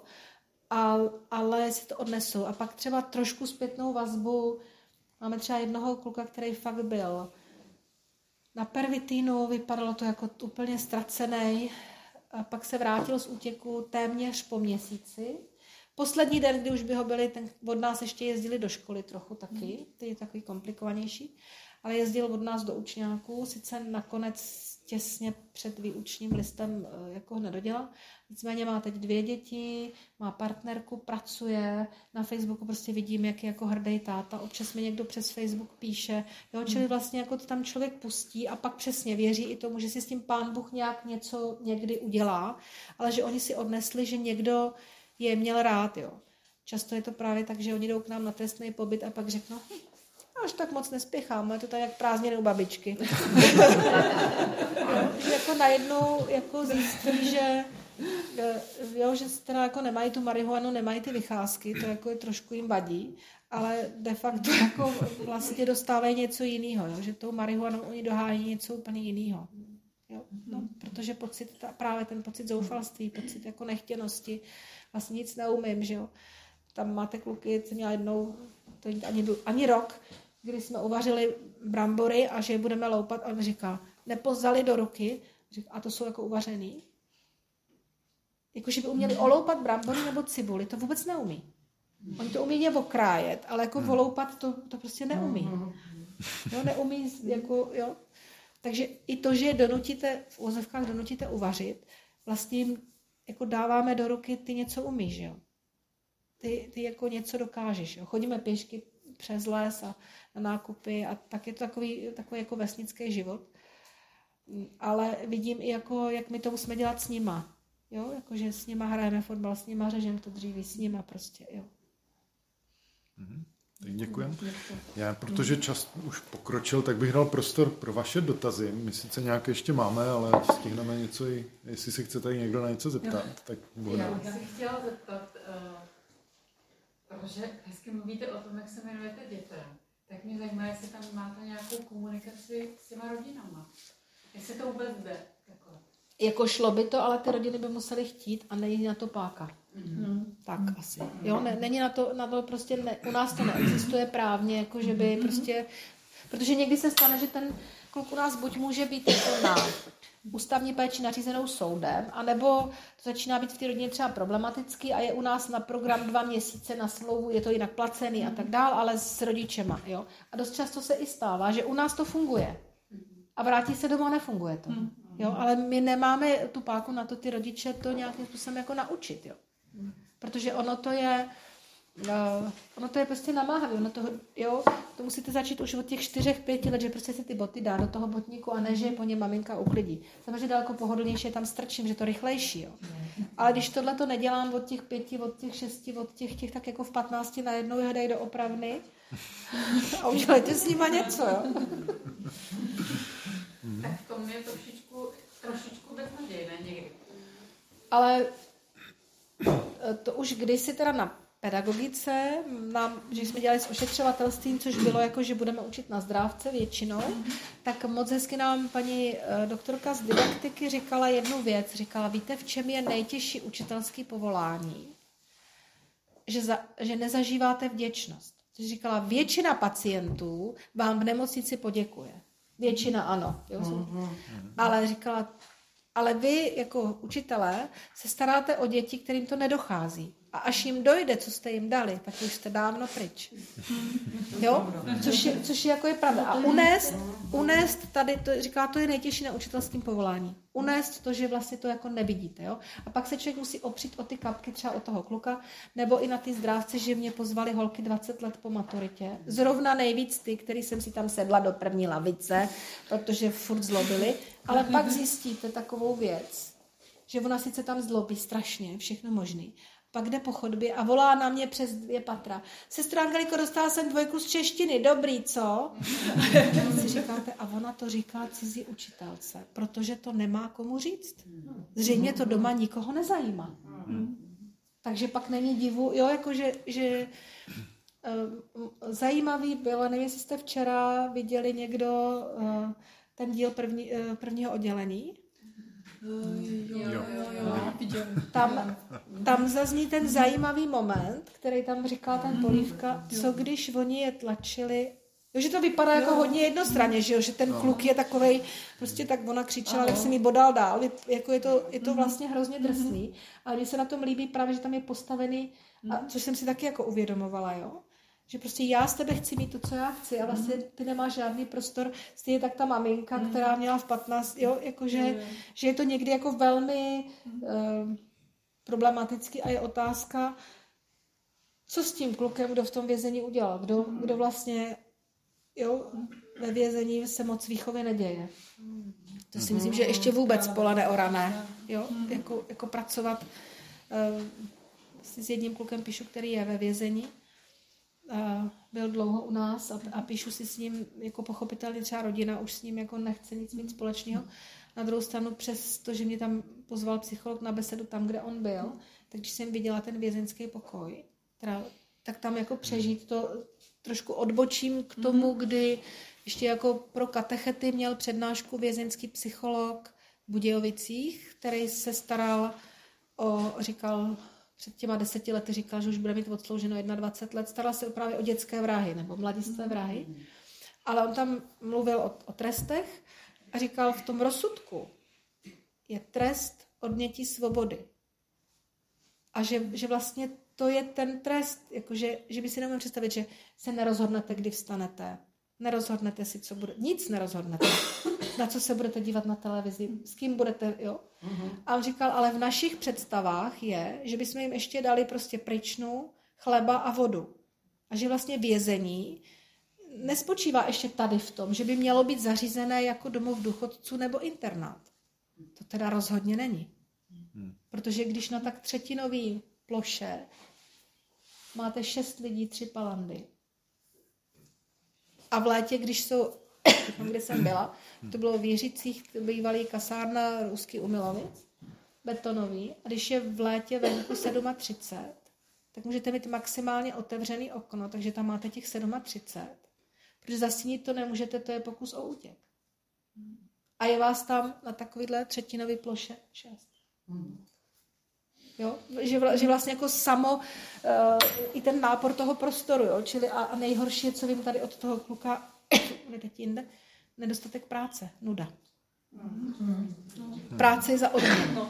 Ale si to odnesou. A pak třeba trošku zpětnou vazbu. Máme třeba jednoho kluka, který fakt byl na pervitínu, vypadalo to jako úplně ztracený. A pak se vrátil z útěku téměř po měsíci. Poslední den, kdy už by ho byli, od nás ještě jezdili do školy trochu taky, ty je takový komplikovanější, ale jezdil od nás do učňáků, sice nakonec těsně před výučním listem jako ho nedodělal, nicméně má teď 2 děti, má partnerku, pracuje, na Facebooku prostě vidím, jak je jako hrdý táta, občas mi někdo přes Facebook píše, jo, čili vlastně jako to tam člověk pustí a pak přesně věří i tomu, že si s tím Pán Bůh nějak něco někdy udělá, ale že oni si odnesli, že někdo je měl rád, jo. Často je to právě tak, že oni jdou k nám na trestný pobyt a pak řeknou, až tak moc nespěchám, je to tak jak prázdniny u babičky. Jo, že jako najednou jako zjistí, že teda jako nemají tu marihuanu, nemají ty vycházky, to jako je trošku jim vadí, ale de facto jako vlastně dostávají něco jiného, jo, že tou marihuanou oni dohájí něco úplně jiného. Jo, no, protože právě ten pocit zoufalství, pocit jako nechtěnosti, vlastně nic neumím, že jo. Tam máte kluky, jsem měla jednou, to ani rok, kdy jsme uvařili brambory a že je budeme loupat a on říká, nepozali do ruky, a to jsou jako uvařený. Jako, že by uměli oloupat brambory nebo cibuli, to vůbec neumí. Oni to umí okrájet, ale jako oloupat to prostě neumí. Jo, neumí, jako, jo. Takže i to, že v uvozovkách donutíte uvařit, vlastně jim jako dáváme do ruky, ty něco umíš, jo. Ty jako něco dokážeš, jo. Chodíme pěšky přes les a na nákupy a tak je to takový jako vesnický život. Ale vidím i jako, jak my to musíme dělat s nima, jo. Jakože s nima hrajeme fotbal, s nima řežeme to dříví, s nima prostě, jo. Tak děkujeme. Já, protože čas už pokročil, tak bych dal prostor pro vaše dotazy. My sice nějaké ještě máme, ale stihneme něco, jestli se chce tady někdo na něco zeptat, tak bude. Já bych se chtěla zeptat, protože hezky mluvíte o tom, jak se jmenujete dětem, tak mě zajímá, jestli tam máte nějakou komunikaci s těma rodinama. Jestli to vůbec jde. Jako šlo by to, ale ty rodiny by musely chtít a není na to páka. Tak asi. Jo, není na to prostě, u nás to neexistuje právně, jako že by prostě, protože někdy se stane, že ten kluk u nás buď může být jako na ústavní péči nařízenou soudem, anebo to začíná být v té rodině třeba problematický a je u nás na program 2 měsíce na smlouvu, je to jinak placený a tak dál, ale s rodičema. Jo? A dost často se i stává, že u nás to funguje. A vrátí se domů a nefunguje to. Jo? Ale my nemáme tu páku na to ty rodiče to nějakým způsobem jako naučit. Jo? Protože ono to je prostě namáhavé. To musíte začít už od těch 4-5 let, že prostě si ty boty dá do toho botníku a ne, že po ně maminka uklidí. Samozřejmě daleko pohodlnější je tam strčím, že to rychlejší. Jo. Ale když tohle to nedělám od těch 5, od těch 6, od těch tak jako v 15 najednou je dají do opravny a udělejte s nima něco. Jo. Tak v tom je trošičku beznadějné někdy. Ale to už kdysi teda na pedagogice, že jsme dělali s ošetřovatelstvím, což bylo jako, že budeme učit na zdrávce většinou, tak moc hezky nám paní doktorka z didaktiky říkala jednu věc. Říkala, víte, v čem je nejtěžší učitelský povolání? Že nezažíváte vděčnost. Což říkala, většina pacientů vám v nemocnici poděkuje. Většina ano. Jo? Ale říkala, ale vy jako učitelé se staráte o děti, kterým to nedochází. A až jim dojde, co jste jim dali, tak už jste dávno pryč. Jo? Což je jako je pravda. A unést tady, říká, to je nejtěžší na učitelském povolání. Unést to, že vlastně to jako nevidíte. Jo? A pak se člověk musí opřít o ty kapky, třeba o toho kluka, nebo i na ty zdrávce, že mě pozvali holky 20 let po maturitě. Zrovna nejvíc ty, který jsem si tam sedla do první lavice, protože furt zlobili. Ale pak zjistíte takovou věc, že ona sice tam zlobí strašně, všechno možný. Pak jde po chodbě a volá na mě přes 2 patra. Sestro Angeliko, dostala jsem 2 z češtiny, dobrý, co? A si říkáte, a ona to říká cizí učitelce, protože to nemá komu říct. Zřejmě to doma nikoho nezajímá. Takže pak není divu, jo, jakože zajímavý bylo, nevím, jestli jste včera viděli někdo ten díl prvního oddělení. Tam zazní ten zajímavý moment, který tam říkal ten Polívka, co když oni je tlačili, že to vypadá jako hodně jednostranně, že ten kluk je takovej, prostě tak ona křičela, jak se mi bodal dál, jako je to vlastně hrozně drsný, ale mně se na tom líbí právě, že tam je postavený, a což jsem si taky jako uvědomovala, jo? Že prostě já z tebe chci mít to, co já chci a vlastně ty nemáš žádný prostor. Stejně tak ta maminka, která měla v 15, jo, jakože, že je to někdy jako velmi problematický a je otázka, co s tím klukem, kdo v tom vězení udělal, kdo vlastně, jo, ve vězení se moc výchovy neděje. To si myslím, že ještě vůbec pole neorané, jo, jako pracovat s jedním klukem píšu, který je ve vězení. Byl dlouho u nás a píšu si s ním, jako pochopitelně třeba rodina už s ním jako nechce nic mít společného. Na druhou stranu přes to, že mě tam pozval psycholog na besedu tam, kde on byl, tak když jsem viděla ten vězeňský pokoj, tak tam jako přežít to trošku odbočím k tomu, kdy ještě jako pro katechety měl přednášku vězeňský psycholog v Budějovicích, který se staral říkal, před těma 10 lety říkal, že už bude mít odslouženo 21 let, staral se právě o dětské vrahy nebo mladistvé vrahy. Ale on tam mluvil o trestech a říkal, v tom rozsudku je trest odnětí svobody. A že vlastně to je ten trest, jakože, že by si nemohli představit, že se nerozhodnete, kdy vstanete. Nerozhodnete si, co bude. Nic nerozhodnete. Na co se budete dívat na televizi, s kým budete, jo. A on říkal, ale v našich představách je, že bychom jim ještě dali prostě pryčnu, chleba a vodu. A že vlastně vězení nespočívá ještě tady v tom, že by mělo být zařízené jako domov důchodců nebo internát. To teda rozhodně není. Protože když na tak 3/3 ploše máte 6 lidí, 3 palandy, A v létě, když jsou, kde jsem byla, to bylo v Jiřicích, bývalý kasárna Rusky Umilovic, betonový. A když je v létě venku 37, tak můžete mít maximálně otevřený okno, takže tam máte těch 37. Protože zastínit to nemůžete, to je pokus o útěk. A je vás tam na takovýhle třetinový ploše 6. Jo? Že vlastně jako samo i ten nápor toho prostoru, jo? Čili a nejhorší je, co vím tady od toho kluka, teď jinde, nedostatek práce, nuda. Práce je za odměnu.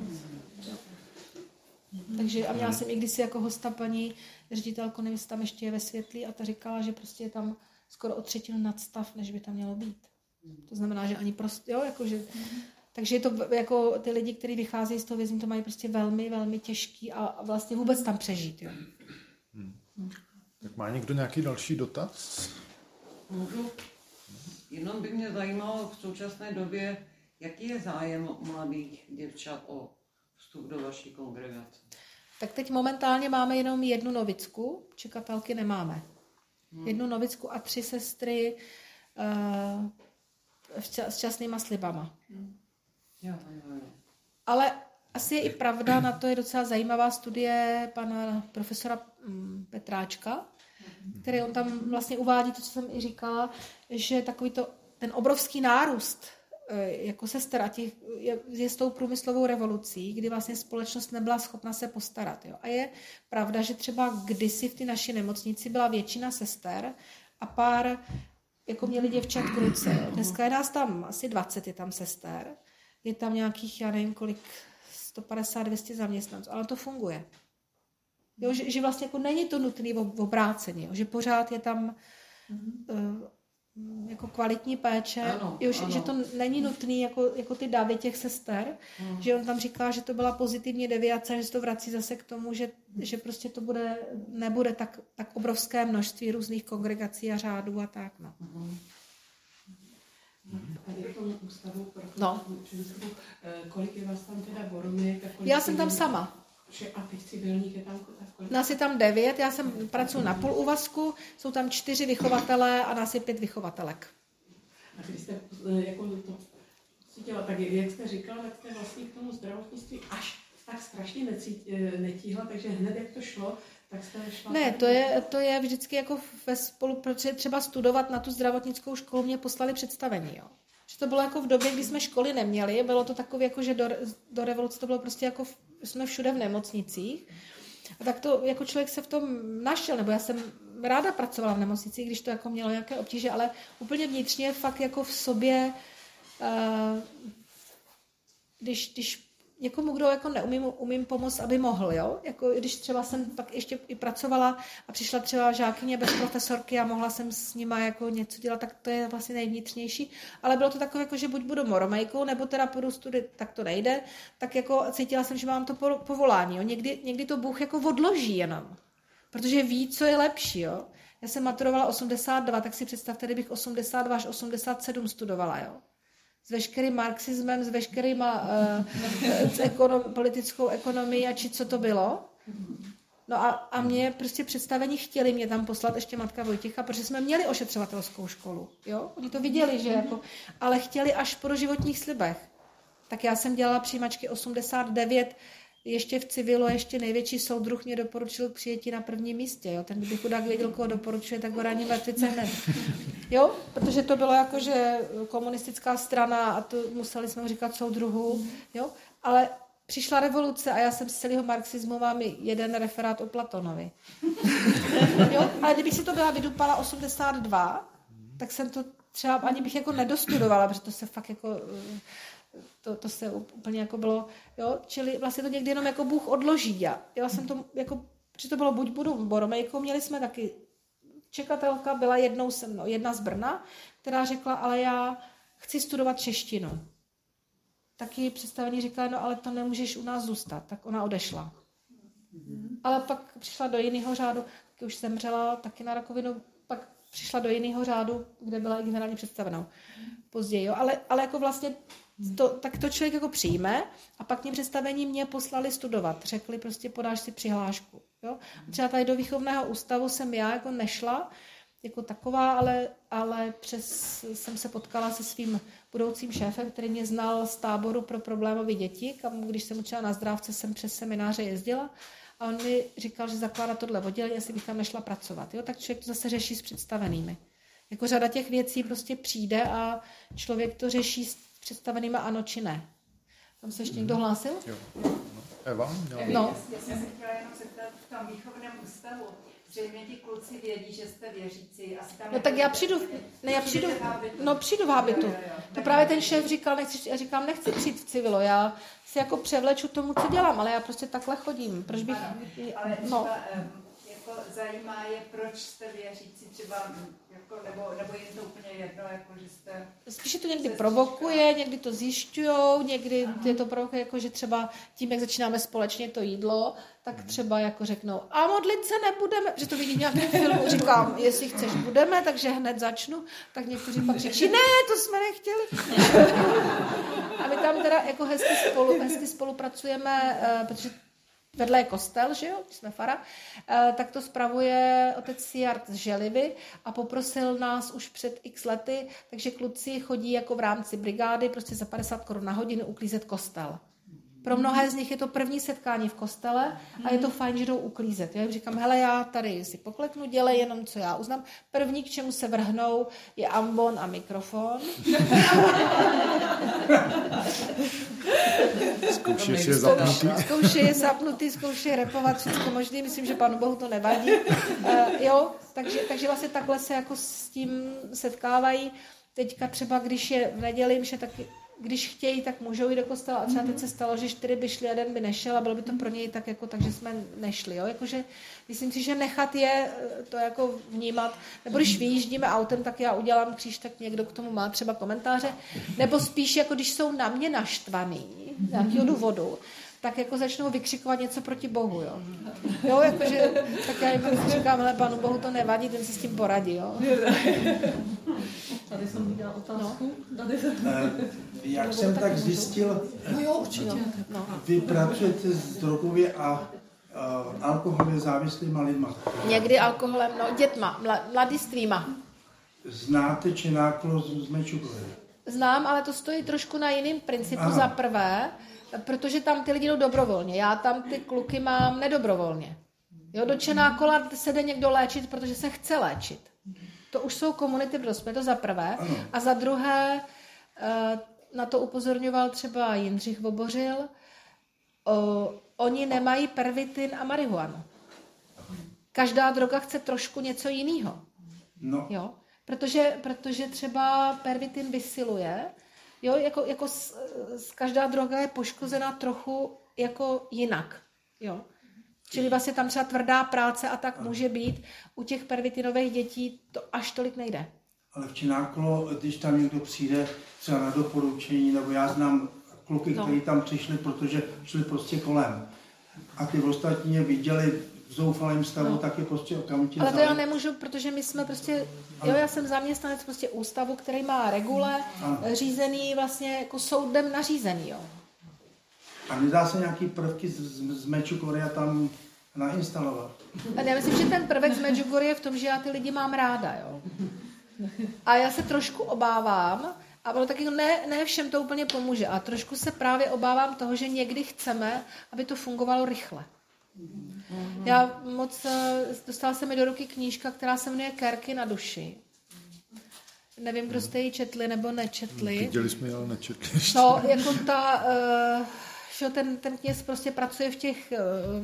Takže a měla jsem i kdysi jako hosta paní ředitelku, nevím, jestli tam ještě je ve Světlí, a ta říkala, že prostě je tam skoro o 1/3 nadstav, než by tam mělo být. To znamená, že ani prostě, jo, jakože... Takže je to jako ty lidi, kteří vycházejí z toho vězení, to mají prostě velmi, velmi těžký a vlastně vůbec tam přežít. Jo. Tak má někdo nějaký další dotaz? Můžu? Jenom by mě zajímalo v současné době, jaký je zájem mladých děvčat o vstup do vaší kongregace. Tak teď momentálně máme jenom 1 novicku, čekatelky nemáme. 1 novicku a 3 sestry s časnýma slibama. Jo. Ale asi je i pravda, na to je docela zajímavá studie pana profesora Petráčka, který on tam vlastně uvádí to, co jsem i říkala, že takový ten obrovský nárůst jako sester a těch je s tou průmyslovou revolucí, kdy vlastně společnost nebyla schopna se postarat. Jo. A je pravda, že třeba kdysi v té naší nemocnici byla většina sester a pár jako měli děvčat k ruce. Dneska je nás tam asi 20, je tam sester. Je tam nějakých, já nevím kolik, 150-200 zaměstnanců, ale to funguje. Jo, že vlastně jako není to nutné v obrácení, jo, že pořád je tam jako kvalitní péče, Ano, jo, ano. že to není nutné jako ty davy těch sester, že on tam říká, že to byla pozitivní deviace, že se to vrací zase k tomu, že prostě to nebude tak obrovské množství různých kongregací a řádů a tak. No. Tady v tom ústavu pro No. kolik je vás tam teda boromek? Já jsem tam sama. A těch civilních je tam kolik? Nás je tam 9, já pracuji na půl úvazku, jsou tam 4 vychovatelé a nás je 5 vychovatelek. A když jste jako to cítila, tak jak jste říkala, tak jste vlastně k tomu zdravotnictví až tak strašně netíhla, takže hned jak to šlo, tak jste šla... Ne, to je vždycky jako ve spolu, protože třeba studovat na tu zdravotnickou školu mě poslali představení, jo. Že to bylo jako v době, kdy jsme školy neměli, bylo to takové jako, že do revoluce to bylo prostě jako, jsme všude v nemocnicích. A tak to jako člověk se v tom našel, nebo já jsem ráda pracovala v nemocnici, když to jako mělo nějaké obtíže, ale úplně vnitřně fakt jako v sobě, když někomu, kdo jako umím pomoct, aby mohl, jo? Jako když třeba jsem pak ještě i pracovala a přišla třeba žákyně bez profesorky a mohla jsem s nima jako něco dělat, tak to je vlastně nejvnitřnější. Ale bylo to takové, jako, že buď budu moromejkou, nebo teda půjdu studit, tak to nejde. Tak jako cítila jsem, že mám to povolání, jo? Někdy to Bůh jako odloží jenom, protože ví, co je lepší, jo? Já jsem maturovala 82, tak si představte, kdybych 82 až 87 studovala, jo? S veškerým marxismem, s veškerýma politickou ekonomií a či co to bylo. No a mě prostě představení chtěli mě tam poslat ještě matka Vojtěcha, protože jsme měli ošetřovatelskou školu. Jo? Oni to viděli, že jako, ale chtěli až po doživotních slibech. Tak já jsem dělala přijímačky 89, ještě v civilu, ještě největší soudruh mě doporučil k přijetí na prvním místě. Jo? Ten, kdyby chudák věděl, koho doporučuje, tak ho raní mrtvice hned. Jo? Protože to bylo jako, že komunistická strana a to museli jsme říkat soudruhu. Jo? Ale přišla revoluce a já jsem z celého marxismu mám jeden referát o Platonovi. Jo? Ale kdybych si to byla vydupala 82, tak jsem to třeba ani bych jako nedostudovala, protože to se fakt jako... To se úplně jako bylo, jo, čili vlastně to někdy jenom jako Bůh odloží. Já jsem to jako, že to bylo buď budu boromejkou, měli jsme taky, čekatelka byla jednou se mnou, jedna z Brna, která řekla, ale já chci studovat češtinu. Taky představení říkala, no ale to nemůžeš u nás zůstat, tak ona odešla. Ale pak přišla do jiného řádu, taky už zemřela, taky na rakovinu, pak přišla do jiného řádu, kde byla i generální představenou později, jo, ale jako vlastně tak to člověk jako přijme a pak tím představení mě poslali studovat. Řekli prostě podáš si přihlášku. Jo? Třeba tady do výchovného ústavu jsem já jako nešla, jako taková, ale jsem se potkala se svým budoucím šéfem, který mě znal z táboru pro problémové děti, kam když jsem učila na Zdrávce, jsem přes semináře jezdila a on mi říkal, že zakládá tohle oddělení, jestli bych tam nešla pracovat. Jo? Tak člověk to zase řeší s představenými. Jako řada těch věcí prostě přijde a člověk to řeší s představenými ano či ne. Tam se ještě někdo hlásil? Jo. Eva? No. Já jsem se chtěla jenom zeptat, v tom výchovném ústavu zřejmě ti kluci vědí, že jste věřící. Asi tam No tak já přijdu v hábitu. To právě ten šéf říkal, já říkám, nechci přijít v civilu, já si jako převleču tomu, co dělám, ale já prostě takhle chodím. Proč bych... Ale třeba jako zajímá je, proč jste věřící, třeba jako, nebo je to úplně jedno, jako že jste... Spíše to někdy provokuje, někdy to zjišťujou, někdy je to provokuje, jako že třeba tím, jak začínáme společně to jídlo, tak třeba jako řeknou, a modlit se nebudeme, že to vidí v nějakém filmu, říkám, jestli chceš, budeme, takže hned začnu, tak někteří pak říkají, ne, to jsme nechtěli. A my tam teda jako hezky spolupracujeme, protože vedle je kostel, že jo, jsme fara, tak to spravuje otec Siart z Želivy a poprosil nás už před x lety, takže kluci chodí jako v rámci brigády prostě za 50 Kč na hodinu uklízet kostel. Pro mnohé z nich je to první setkání v kostele a je to fajn, že jdou uklízet. Já jim říkám, hele, já tady si pokleknu, dělej jenom, co já uznám. První, k čemu se vrhnou, je ambon a mikrofon. Zkoušíš je zapnutý? Zkoušej je zapnutý, zkoušej repovat, všechno možný. Myslím, že Pánu Bohu to nevadí. Jo, takže vlastně takhle se jako s tím setkávají. Teďka třeba, když je v neděli, tak když chtějí, tak můžou jít do kostela a třeba teď se stalo, že 4 by šli, 1 by nešel a bylo by to pro něj tak jako, takže jsme nešli, jo, jakože myslím si, že nechat je to jako vnímat, nebo když vyjíždíme autem, tak já udělám kříž, tak někdo k tomu má třeba komentáře, nebo spíš jako když jsou na mě naštvaný z nějakého důvodu, tak jako začnou vykřikovat něco proti Bohu, jo. Jo, jakože, tak já jim říkám, hele, Pánu Bohu to nevadí, ten si s tím poradí, jo. Tady jsem viděla otázku. No. Jak jsem tak zjistil, vy pracujete s drogově a alkoholově závislýma lidma. Někdy alkoholem, no, dětma, mladistvýma. Znáte Čenáklo z Mečukové? Znám, ale to stojí trošku na jiném principu. Za prvé, protože tam ty lidi jdou dobrovolně. Já tam ty kluky mám nedobrovolně. Jo, do Čenákola se jde někdo léčit, protože se chce léčit. To už jsou komunity v dospělí, to za prvé. Ano. A za druhé, na to upozorňoval třeba Jindřich Vobořil, oni nemají pervitin a marihuanu. Každá droga chce trošku něco jiného. No. Jo? Protože třeba pervitin vysiluje, jo? Jako každá droga je poškozená trochu jako jinak. Jo? Čili vlastně tam třeba tvrdá práce a tak může být. U těch pervitinových dětí to až tolik nejde. Ale v Čenáklo, když tam někdo přijde třeba na doporučení, nebo já znám kluky, kteří tam přišli, protože šli prostě kolem. A ty ostatní je viděli v zoufalém stavu, tak je prostě okamžitě ale to já nemůžu, protože my jsme prostě, jo, já jsem zaměstnanec prostě ústavu, který má regule, řízený vlastně jako soudem nařízený, jo. A nedá se nějaký prvky z Mečugorie tam nainstalovat? A já myslím, že ten prvek z Medjugorje je v tom, že já ty lidi mám ráda, jo. A já se trošku obávám, a ono taky ne všem to úplně pomůže, a trošku se právě obávám toho, že někdy chceme, aby to fungovalo rychle. Já dostala se mi do ruky knížka, která se jmenuje Kerky na duši. Nevím, kdo jste ji četli nebo nečetli. Viděli jsme ji, ale nečetli. No, jako ten kněz prostě pracuje v těch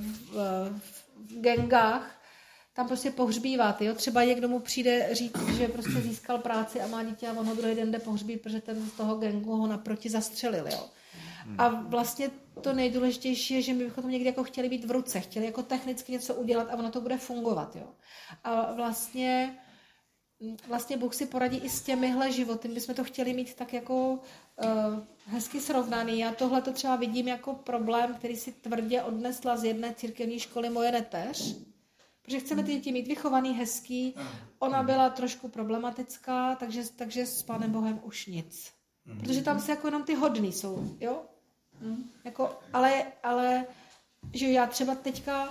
gangách, tam prostě pohřbívá, jo. Třeba někdo mu přijde říct, že prostě získal práci a má dítě a on ho druhý den jde pohřbít, protože ten z toho gangu ho naproti zastřelil, jo. A vlastně to nejdůležitější je, že my bychom někdy jako chtěli být v ruce, chtěli jako technicky něco udělat a ono to bude fungovat, jo. A vlastně Bůh si poradí i s těmihle životy. My jsme to chtěli mít tak jako hezky srovnaný. Já tohle to třeba vidím jako problém, který si tvrdě odnesla z jedné církevní školy moje neteř. Protože chceme ty děti mít vychovaný, hezký. Ona byla trošku problematická, takže s Pánem Bohem už nic. Protože tam se jako jenom ty hodný jsou, jo? Jako, ale že já třeba teďka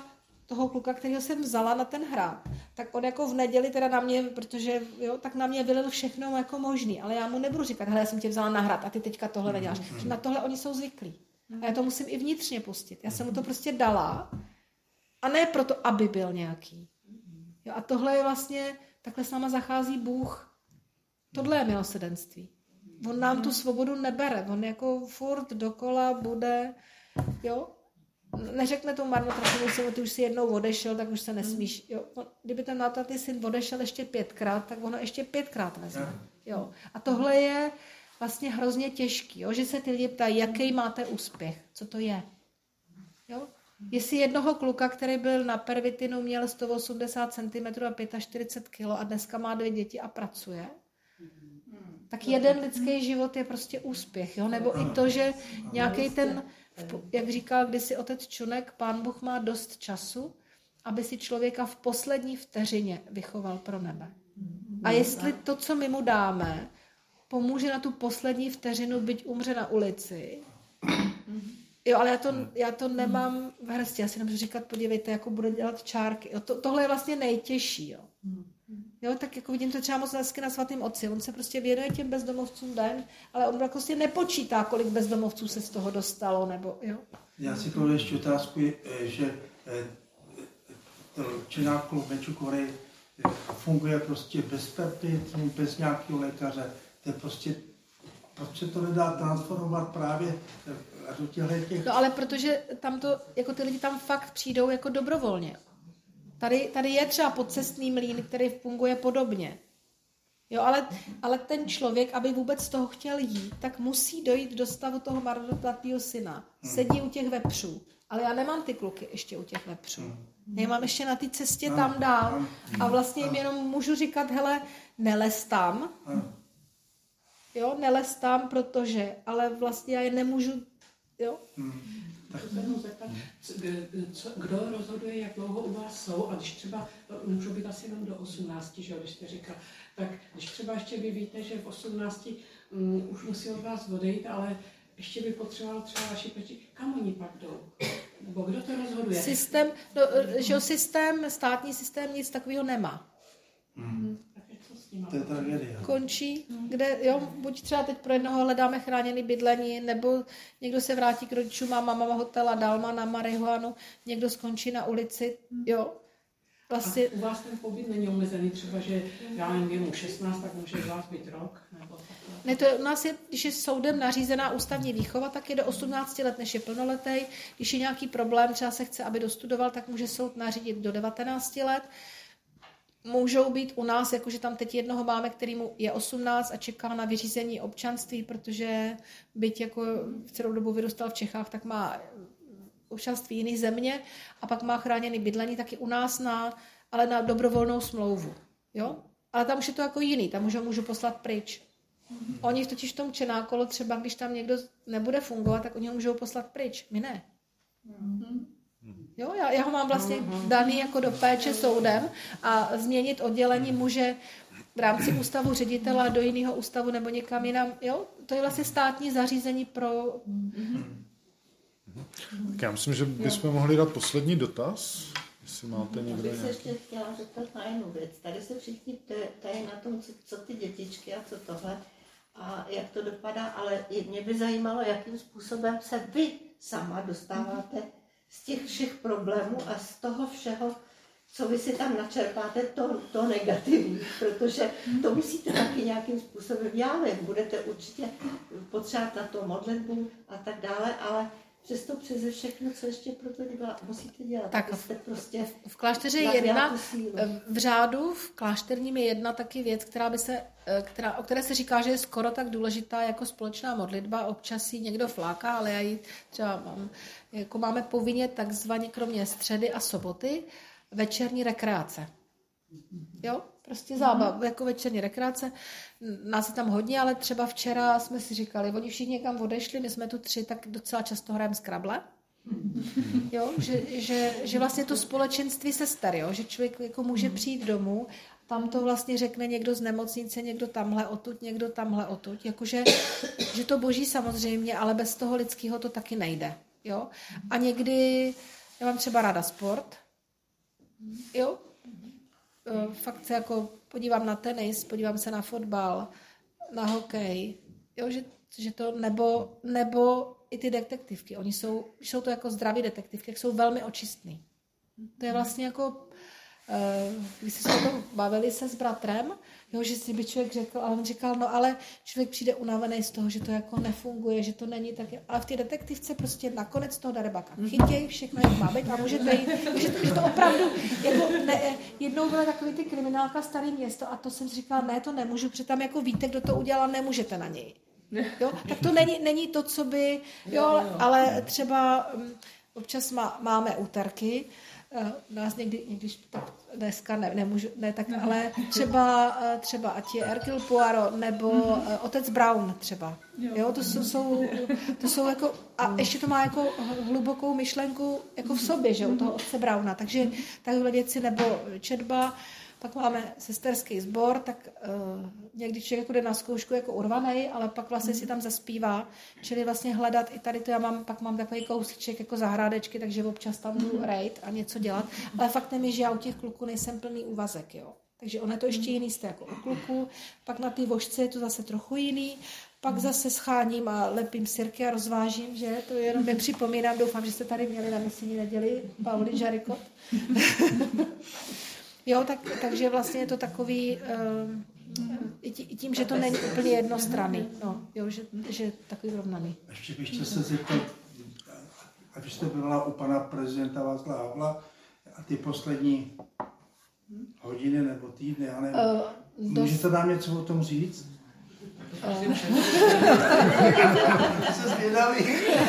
toho kluka, kterého jsem vzala na ten hrad, tak on jako v neděli teda na mě, protože jo, tak na mě vylil všechno jako možný, ale já mu nebudu říkat, hele, já jsem tě vzala na hrad a ty teďka tohle neděláš. Na tohle oni jsou zvyklí. A já to musím i vnitřně pustit. Já jsem mu to prostě dala a ne proto, aby byl nějaký. Jo, a tohle je vlastně, takhle s náma zachází Bůh. Tohle je milosrdenství. On nám tu svobodu nebere. On jako furt dokola bude, jo. Neřekne tomu marnotrafimu synu, ty už si jednou odešel, tak už se nesmíš. Jo. Kdyby ten marnotratný syn odešel ještě 5krát, tak ono ještě 5krát vezme. Jo. A tohle je vlastně hrozně těžký, jo, že se ty lidi ptají, jaký máte úspěch, co to je. Jo? Jestli jednoho kluka, který byl na pervitinu, měl 180 cm a 45 kg a dneska má 2 děti a pracuje, tak jeden lidský život je prostě úspěch. Jo? Nebo i to, že nějaký ten, jak říkal kdysi otec Čunek, Pán Bůh má dost času, aby si člověka v poslední vteřině vychoval pro nebe. A jestli to, co my mu dáme, pomůže na tu poslední vteřinu, byť umře na ulici. Jo, ale já to nemám v hrsti. Já si nemůžu říkat, podívejte, jako bude dělat čárky. Jo, tohle je vlastně nejtěžší. Jo. Jo, tak jako vidím to třeba moc hezky na Svatém Otci. On se prostě věnuje těm bezdomovcům den, ale on prostě nepočítá, kolik bezdomovců se z toho dostalo. Nebo, jo. Já si kladu ještě otázku, že činná klub Mečukory funguje prostě bez perpetní, bez nějakého lékaře. To je prostě, proč se to nedá transformovat právě do těch... No ale protože tam to, jako ty lidi tam fakt přijdou jako dobrovolně. Tady je třeba podcestný mlýn, který funguje podobně. Jo, ale ten člověk, aby vůbec z toho chtěl jít, tak musí dojít do stavu toho marnotratného syna. Sedí u těch vepřů. Ale já nemám ty kluky ještě u těch vepřů. Já mám ještě na té cestě tam dál. A vlastně jim jenom můžu říkat, hele, nelez tam. Jo, nelez tam, protože, ale vlastně já je nemůžu, jo. Kdo rozhoduje, jak dlouho u vás jsou, a když třeba, můžu být asi jenom do 18, že jo, když jste říkal, tak když třeba ještě vy víte, že v 18 už musí od vás odejít, ale ještě by potřeboval třeba vaši péči, kam oni pak jdou? Nebo kdo to rozhoduje? Státní systém nic takového nemá. To je tragédie. Končí, kde, jo, buď třeba teď pro jednoho hledáme chráněný bydlení, nebo někdo se vrátí k rodičům, má mama hotela Dalma na marihuanu, někdo skončí na ulici, jo. Vlastně... A u vás ten pobyt není omezený, třeba, že já nevím, je mu 16, tak může u vás být rok? Nebo ne, to u nás je, když je soudem nařízená ústavní výchova, tak je do 18 let, než je plnoletý. Když je nějaký problém, třeba se chce, aby dostudoval, tak může soud nařídit do 19 let. Můžou být u nás, jakože tam teď jednoho máme, kterýmu je 18 a čeká na vyřízení občanství, protože byť jako v celou dobu vyrůstal v Čechách, tak má občanství jiný země a pak má chráněný bydlení, taky u nás ale na dobrovolnou smlouvu. Jo? Ale tam už je to jako jiný, tam už ho můžu poslat pryč. Oni totiž v tom Čenákolo třeba, když tam někdo nebude fungovat, tak oni ho můžou poslat pryč. My ne. Jo, já ho mám vlastně daný jako do péče soudem a změnit oddělení může v rámci ústavu ředitela do jiného ústavu nebo někam jinam. Jo, to je vlastně státní zařízení pro... Tak já myslím, že bychom mohli dát poslední dotaz. Jestli máte někdo nějaký... nějaký... Já bych se ještě chtěla zeptat na jednu věc. Tady se všichni ptají na tom, co ty dětičky a co tohle a jak to dopadá, ale mě by zajímalo, jakým způsobem se vy sama dostáváte z těch všech problémů a z toho všeho, co vy si tam načerpáte, to negativní, protože to musíte taky nějakým způsobem, já vím, budete určitě potřebovat na to modlitbu a tak dále, ale přesto přeze všechno, co ještě pro to musíte dělat. Tak jste prostě v klášteře je jedna, v řádu, v klášterním je jedna taky věc, o které se říká, že je skoro tak důležitá jako společná modlitba. Občas ji někdo fláká, ale já ji třeba mám, jako máme povinně takzvaně kromě středy a soboty večerní rekreace. Jo, prostě zábav, jako večerní rekreace. Nás je tam hodně, ale třeba včera jsme si říkali, oni všichni někam odešli, my jsme tu 3, tak docela často hrajeme Scrabble. Jo, že vlastně to společenství sester, jo, že člověk jako může přijít domů, tam to vlastně řekne někdo z nemocnice, někdo tamhle odtud, někdo tamhle odtud, jakože že to boží samozřejmě, ale bez toho lidského to taky nejde. Jo? A někdy, já mám třeba ráda sport, Jo? Fakt se jako podívám na tenis, podívám se na fotbal, na hokej, jo, že to, nebo i ty detektivky, oni jsou to jako zdraví detektivky, jak jsou velmi očistný. To je vlastně jako, když jsme se o tom bavili se s bratrem, jo, že si by člověk řekl, ale on říkal, no ale člověk přijde unavený z toho, že to jako nefunguje, že to není tak, ale v té detektivce prostě nakonec toho darebaka chytěj, všechno jak má být a můžete jít, že to opravdu, jako jednou byla takový ty kriminálka Staré město a to jsem si říkala, ne, to nemůžu, protože tam jako víte, kdo to udělal, nemůžete na něj. Jo? Tak to není to, co by, jo, ale třeba občas máme úterky, nás někdy tak dneska nemůžu, ne tak, ale třeba ať je Hercule Poirot nebo otec Brown třeba. Jo, to jsou jako, a ještě to má jako hlubokou myšlenku jako v sobě, že u toho otce Browna, takže takové věci nebo četba. Pak máme sesterský sbor, tak někdy člověk jako jde na zkoušku jako urvanej, ale pak vlastně si tam zaspívá, čili vlastně hledat i tady to, pak mám takový kousíček jako zahrádečky, takže občas tam jdu rejt a něco dělat, ale faktem je, že já u těch kluků nejsem plný úvazek, jo. Takže ono je to ještě jiný jste jako u kluků, pak na té vožce je to zase trochu jiný, pak zase scháním a lepím sirky a rozvážím, že to jenom nepřipomínám, doufám, že jste tady měli na misijní neděli Pauli Žarikot. Jo, takže vlastně je to takový, i tím, že to není úplně jednostranný, no, jo, že takový rovnaný. Ještě bych chtěl se zeptat, ať jste byla u pana prezidenta Václava Havla a ty poslední hodiny nebo týdny, já nevím, můžete nám něco o tom říct? Jsem zvědavý.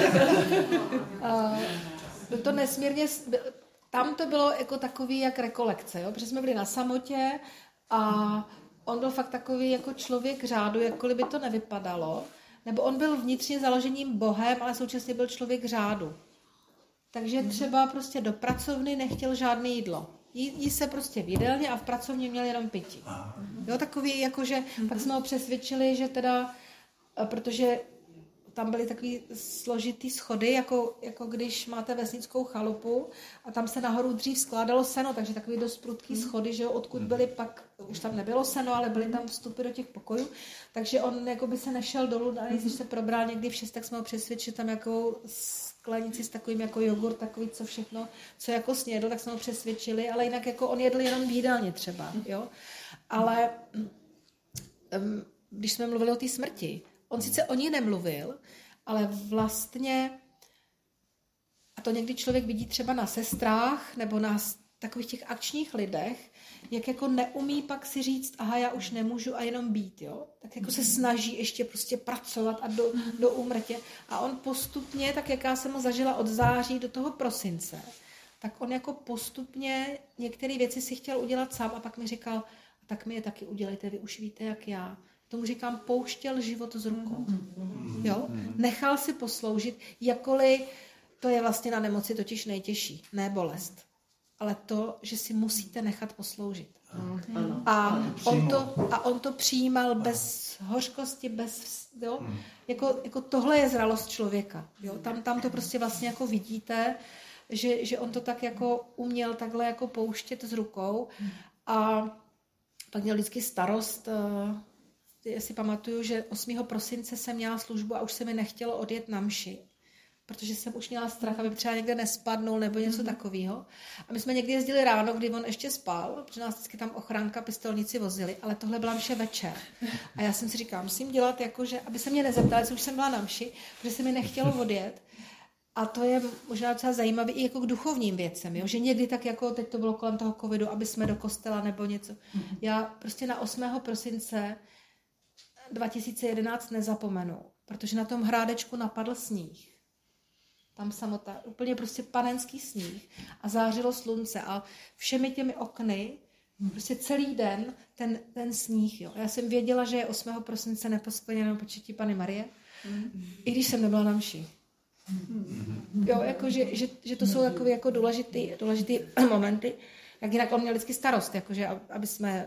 To nesmírně... Tam to bylo jako takový jak rekolekce, jo? Protože jsme byli na samotě a on byl fakt takový jako člověk řádu, jakkoliv by to nevypadalo. Nebo on byl vnitřně založením Bohem, ale současně byl člověk řádu. Takže třeba prostě do pracovny nechtěl žádné jídlo. Jí se prostě v jídelně a v pracovně měl jenom pití. Jo, takový jakože, pak jsme ho přesvědčili, že teda, protože tam byly takový složitý schody, jako když máte vesnickou chalupu a tam se nahoru dřív skládalo seno, takže takový dost prudký schody, že jo, odkud byly pak, už tam nebylo seno, ale byly tam vstupy do těch pokojů, takže on jako by se nešel dolů, a když se probral někdy v 6, tak jsme ho přesvědčili tam jako sklenici s takovým jako jogurt, takový co všechno, co jako snědl, tak jsme ho přesvědčili, ale jinak jako on jedl jenom v jídelně třeba, jo, ale když jsme mluvili o té smrti, on sice o ní nemluvil, ale vlastně, a to někdy člověk vidí třeba na sestrách nebo na takových těch akčních lidech, jak jako neumí pak si říct, aha, já už nemůžu a jenom být, jo. Tak jako se snaží ještě prostě pracovat a do úmrtě. A on postupně, tak jak já jsem ho zažila od září do toho prosince, tak on jako postupně některé věci si chtěl udělat sám a pak mi říkal, tak mi je taky udělejte, vy už víte, jak já. Tomu říkám, pouštěl život z rukou. Jo? Nechal si posloužit, jakkoliv to je vlastně na nemoci totiž nejtěžší, ne bolest. Ale to, že si musíte nechat posloužit. A on to přijímal bez hořkosti, jo? Jako tohle je zralost člověka. Jo? Tam to prostě vlastně jako vidíte, že on to tak jako uměl takhle jako pouštět z rukou. A pak měl vždycky starost. Já si pamatuju, že 8. prosince jsem měla službu a už se mi nechtělo odjet na mši, protože jsem už měla strach, aby třeba někde nespadnul nebo něco takového. A my jsme někdy jezdili ráno, kdy on ještě spal, protože nás vždycky tam ochránka, pistolníci vozili, ale tohle byla mše večer. A já jsem si říkala, musím dělat jako, že aby se mě nezeptali, jestli už jsem byla na mši, protože se mi nechtělo odjet. A to je možná docela zajímavé i jako k duchovním věcem, jo? Že někdy tak jako, teď to bylo kolem toho covidu, aby jsme do kostela nebo něco. Já prostě na 8. prosince 2011 nezapomenu, protože na tom Hrádečku napadl sníh. Tam samota, úplně prostě panenský sníh a zářilo slunce a všemi těmi okny, prostě celý den ten sníh. Jo. Já jsem věděla, že je 8. prosince neposkvrněno početí Panny Marie, i když jsem nebyla na mši. Jo, jako, že to jsou takové jako důležitý momenty. Jak jinak on měl vždycky starost, jakože, aby jsme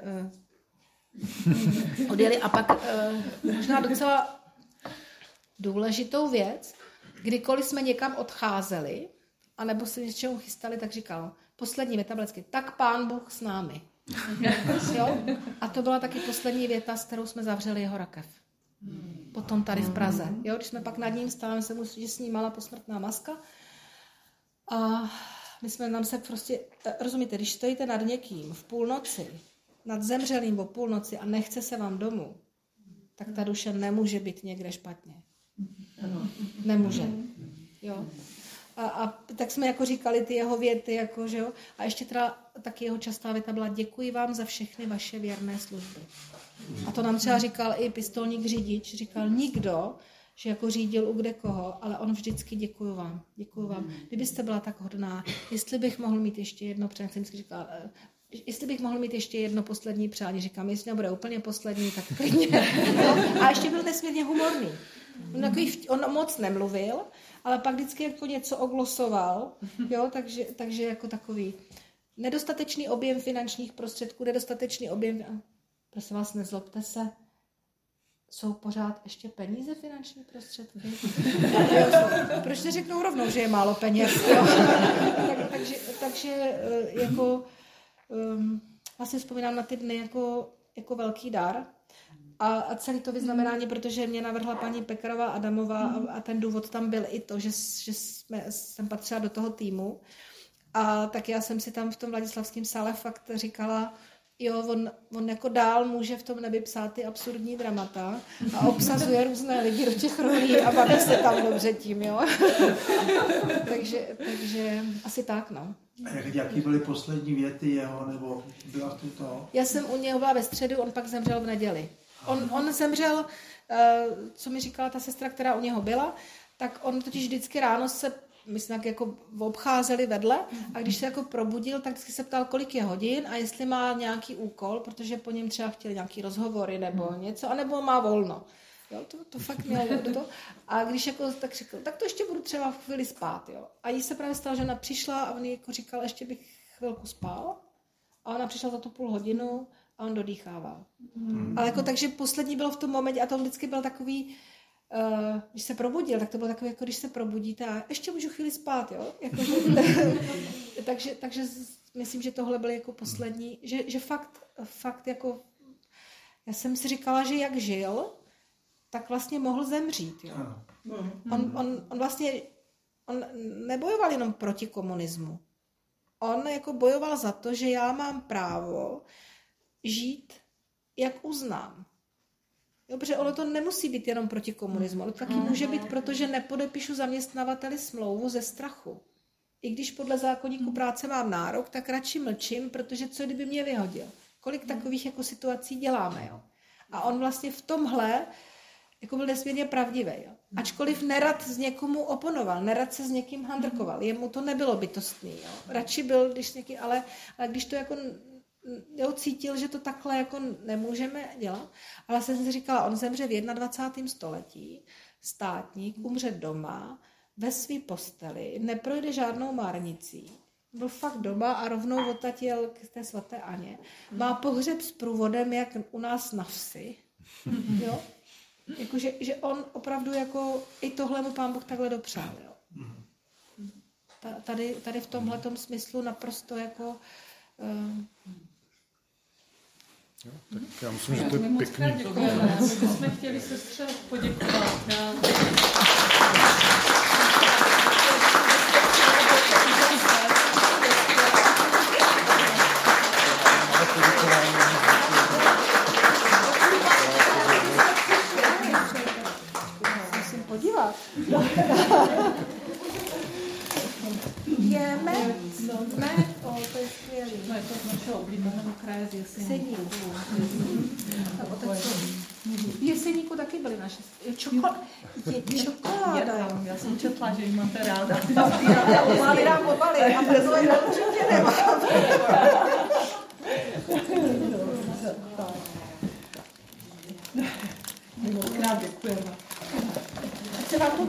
odjeli. A pak možná docela důležitou věc, kdykoliv jsme někam odcházeli, anebo se něčemu chystali, tak říkal, poslední věta byla vždycky, tak Pán Bůh s námi. Jo? A to byla taky poslední věta, s kterou jsme zavřeli jeho rakev. Potom tady v Praze. Jo? Když jsme pak nad ním stále, se mu snímala posmrtná maska. A my jsme nám se prostě, rozumíte, když stojíte nad někým v půlnoci, nad zemřelým o půlnoci a nechce se vám domů, tak ta duše nemůže být někde špatně. Nemůže. Jo? A tak jsme jako říkali ty jeho věty, jako, že jo? A ještě teda taky jeho častá věta byla děkuji vám za všechny vaše věrné služby. A to nám třeba říkal i pistolník řidič, říkal nikdo, že jako řídil u kde koho, ale on vždycky děkuju vám. Kdybyste byla tak hodná, jestli bych mohl mít ještě jedno přání, říkal, jestli bych mohl mít ještě jedno poslední přání, říkám, jestli nebude úplně poslední, tak klidně. A ještě byl nesmírně humorný. On moc nemluvil, ale pak vždycky jako něco oglosoval, jo, takže jako takový nedostatečný objem finančních prostředků, nedostatečný objem, prosím vás, nezlobte se, jsou pořád ještě peníze, finanční prostředky? Proč neřeknou rovnou, že je málo peněz? Jo? takže jako vlastně vzpomínám na ty dny jako velký dar a celý to vyznamenání, protože mě navrhla paní Pekarová Adamová a ten důvod tam byl i to, že jsem patřila do toho týmu a tak já jsem si tam v tom Vladislavském sále fakt říkala, jo, on jako dál může v tom nebi psát ty absurdní dramata a obsazuje různé lidi do těch rolí a baví se tam dobře tím, jo. takže asi tak, no. A jaký byly poslední věty jeho, nebo byla to toho? Já jsem u něho byla ve středu, on pak zemřel v neděli. On zemřel, co mi říkala ta sestra, která u něho byla, tak on totiž vždycky ráno se my jsme tak jako obcházeli vedle a když se jako probudil, tak vždycky se ptal, kolik je hodin a jestli má nějaký úkol, protože po něm třeba chtěli nějaký rozhovory nebo něco, anebo má volno. Jo, to fakt měl do toho. A když jako tak řekl, tak to ještě budu třeba v chvíli spát. Jo. A jí se právě stalo, že ona přišla a on jí jako říkal, ještě bych chvilku spal. A ona přišla za tu půl hodinu a on dodýchával. Ale jako takže poslední bylo v tom momentě a to vždycky byl takový, když se probudil, tak to bylo takové, jako když se probudíte a ještě můžu chvíli spát, jo? Jako, takže myslím, že tohle byl jako poslední, že fakt jako, já jsem si říkala, že jak žil, tak vlastně mohl zemřít, jo? On vlastně, on nebojoval jenom proti komunismu. On jako bojoval za to, že já mám právo žít, jak uznám. Jo, protože ono to nemusí být jenom proti komunismu, ale to taky může být, protože nepodepíšu zaměstnavateli smlouvu ze strachu. I když podle zákoníku práce mám nárok, tak radši mlčím, protože co kdyby mě vyhodil. Kolik takových jako situací děláme, jo? A on vlastně v tomhle jako byl nesmírně pravdivý. Jo? Ačkoliv nerad z někomu oponoval, nerad se s někým handrkoval. Jemu to nebylo bytostný. Jo? Radši byl, když něký, ale když to jako jo, cítil, že to takhle jako nemůžeme dělat. Ale jsem si říkala, on zemře v 21. století, státník, umře doma, ve své posteli, neprojde žádnou márnicí. Byl fakt doma a rovnou odtud jel k té svaté Aně. Má pohřeb s průvodem, jak u nás na vsi. Jo? Jako, že on opravdu jako i tohle mu Pán Bůh takhle dopřál. Jo? Tady v tomhletom smyslu naprosto jako jo, tak já myslím, že to je pěkný. Děkujeme. My bychom chtěli sestře poděkovat. Musím podívat. Je med, to je skvělý. No je to z našeho oblíbeného kraje z Jeseníku. V Jeseníku taky byly naše. Čokoláda. Já jsem četla, že ji máte ráda. Já obaly a brzo je určitě nemám. Krát děkujeme. Se vám to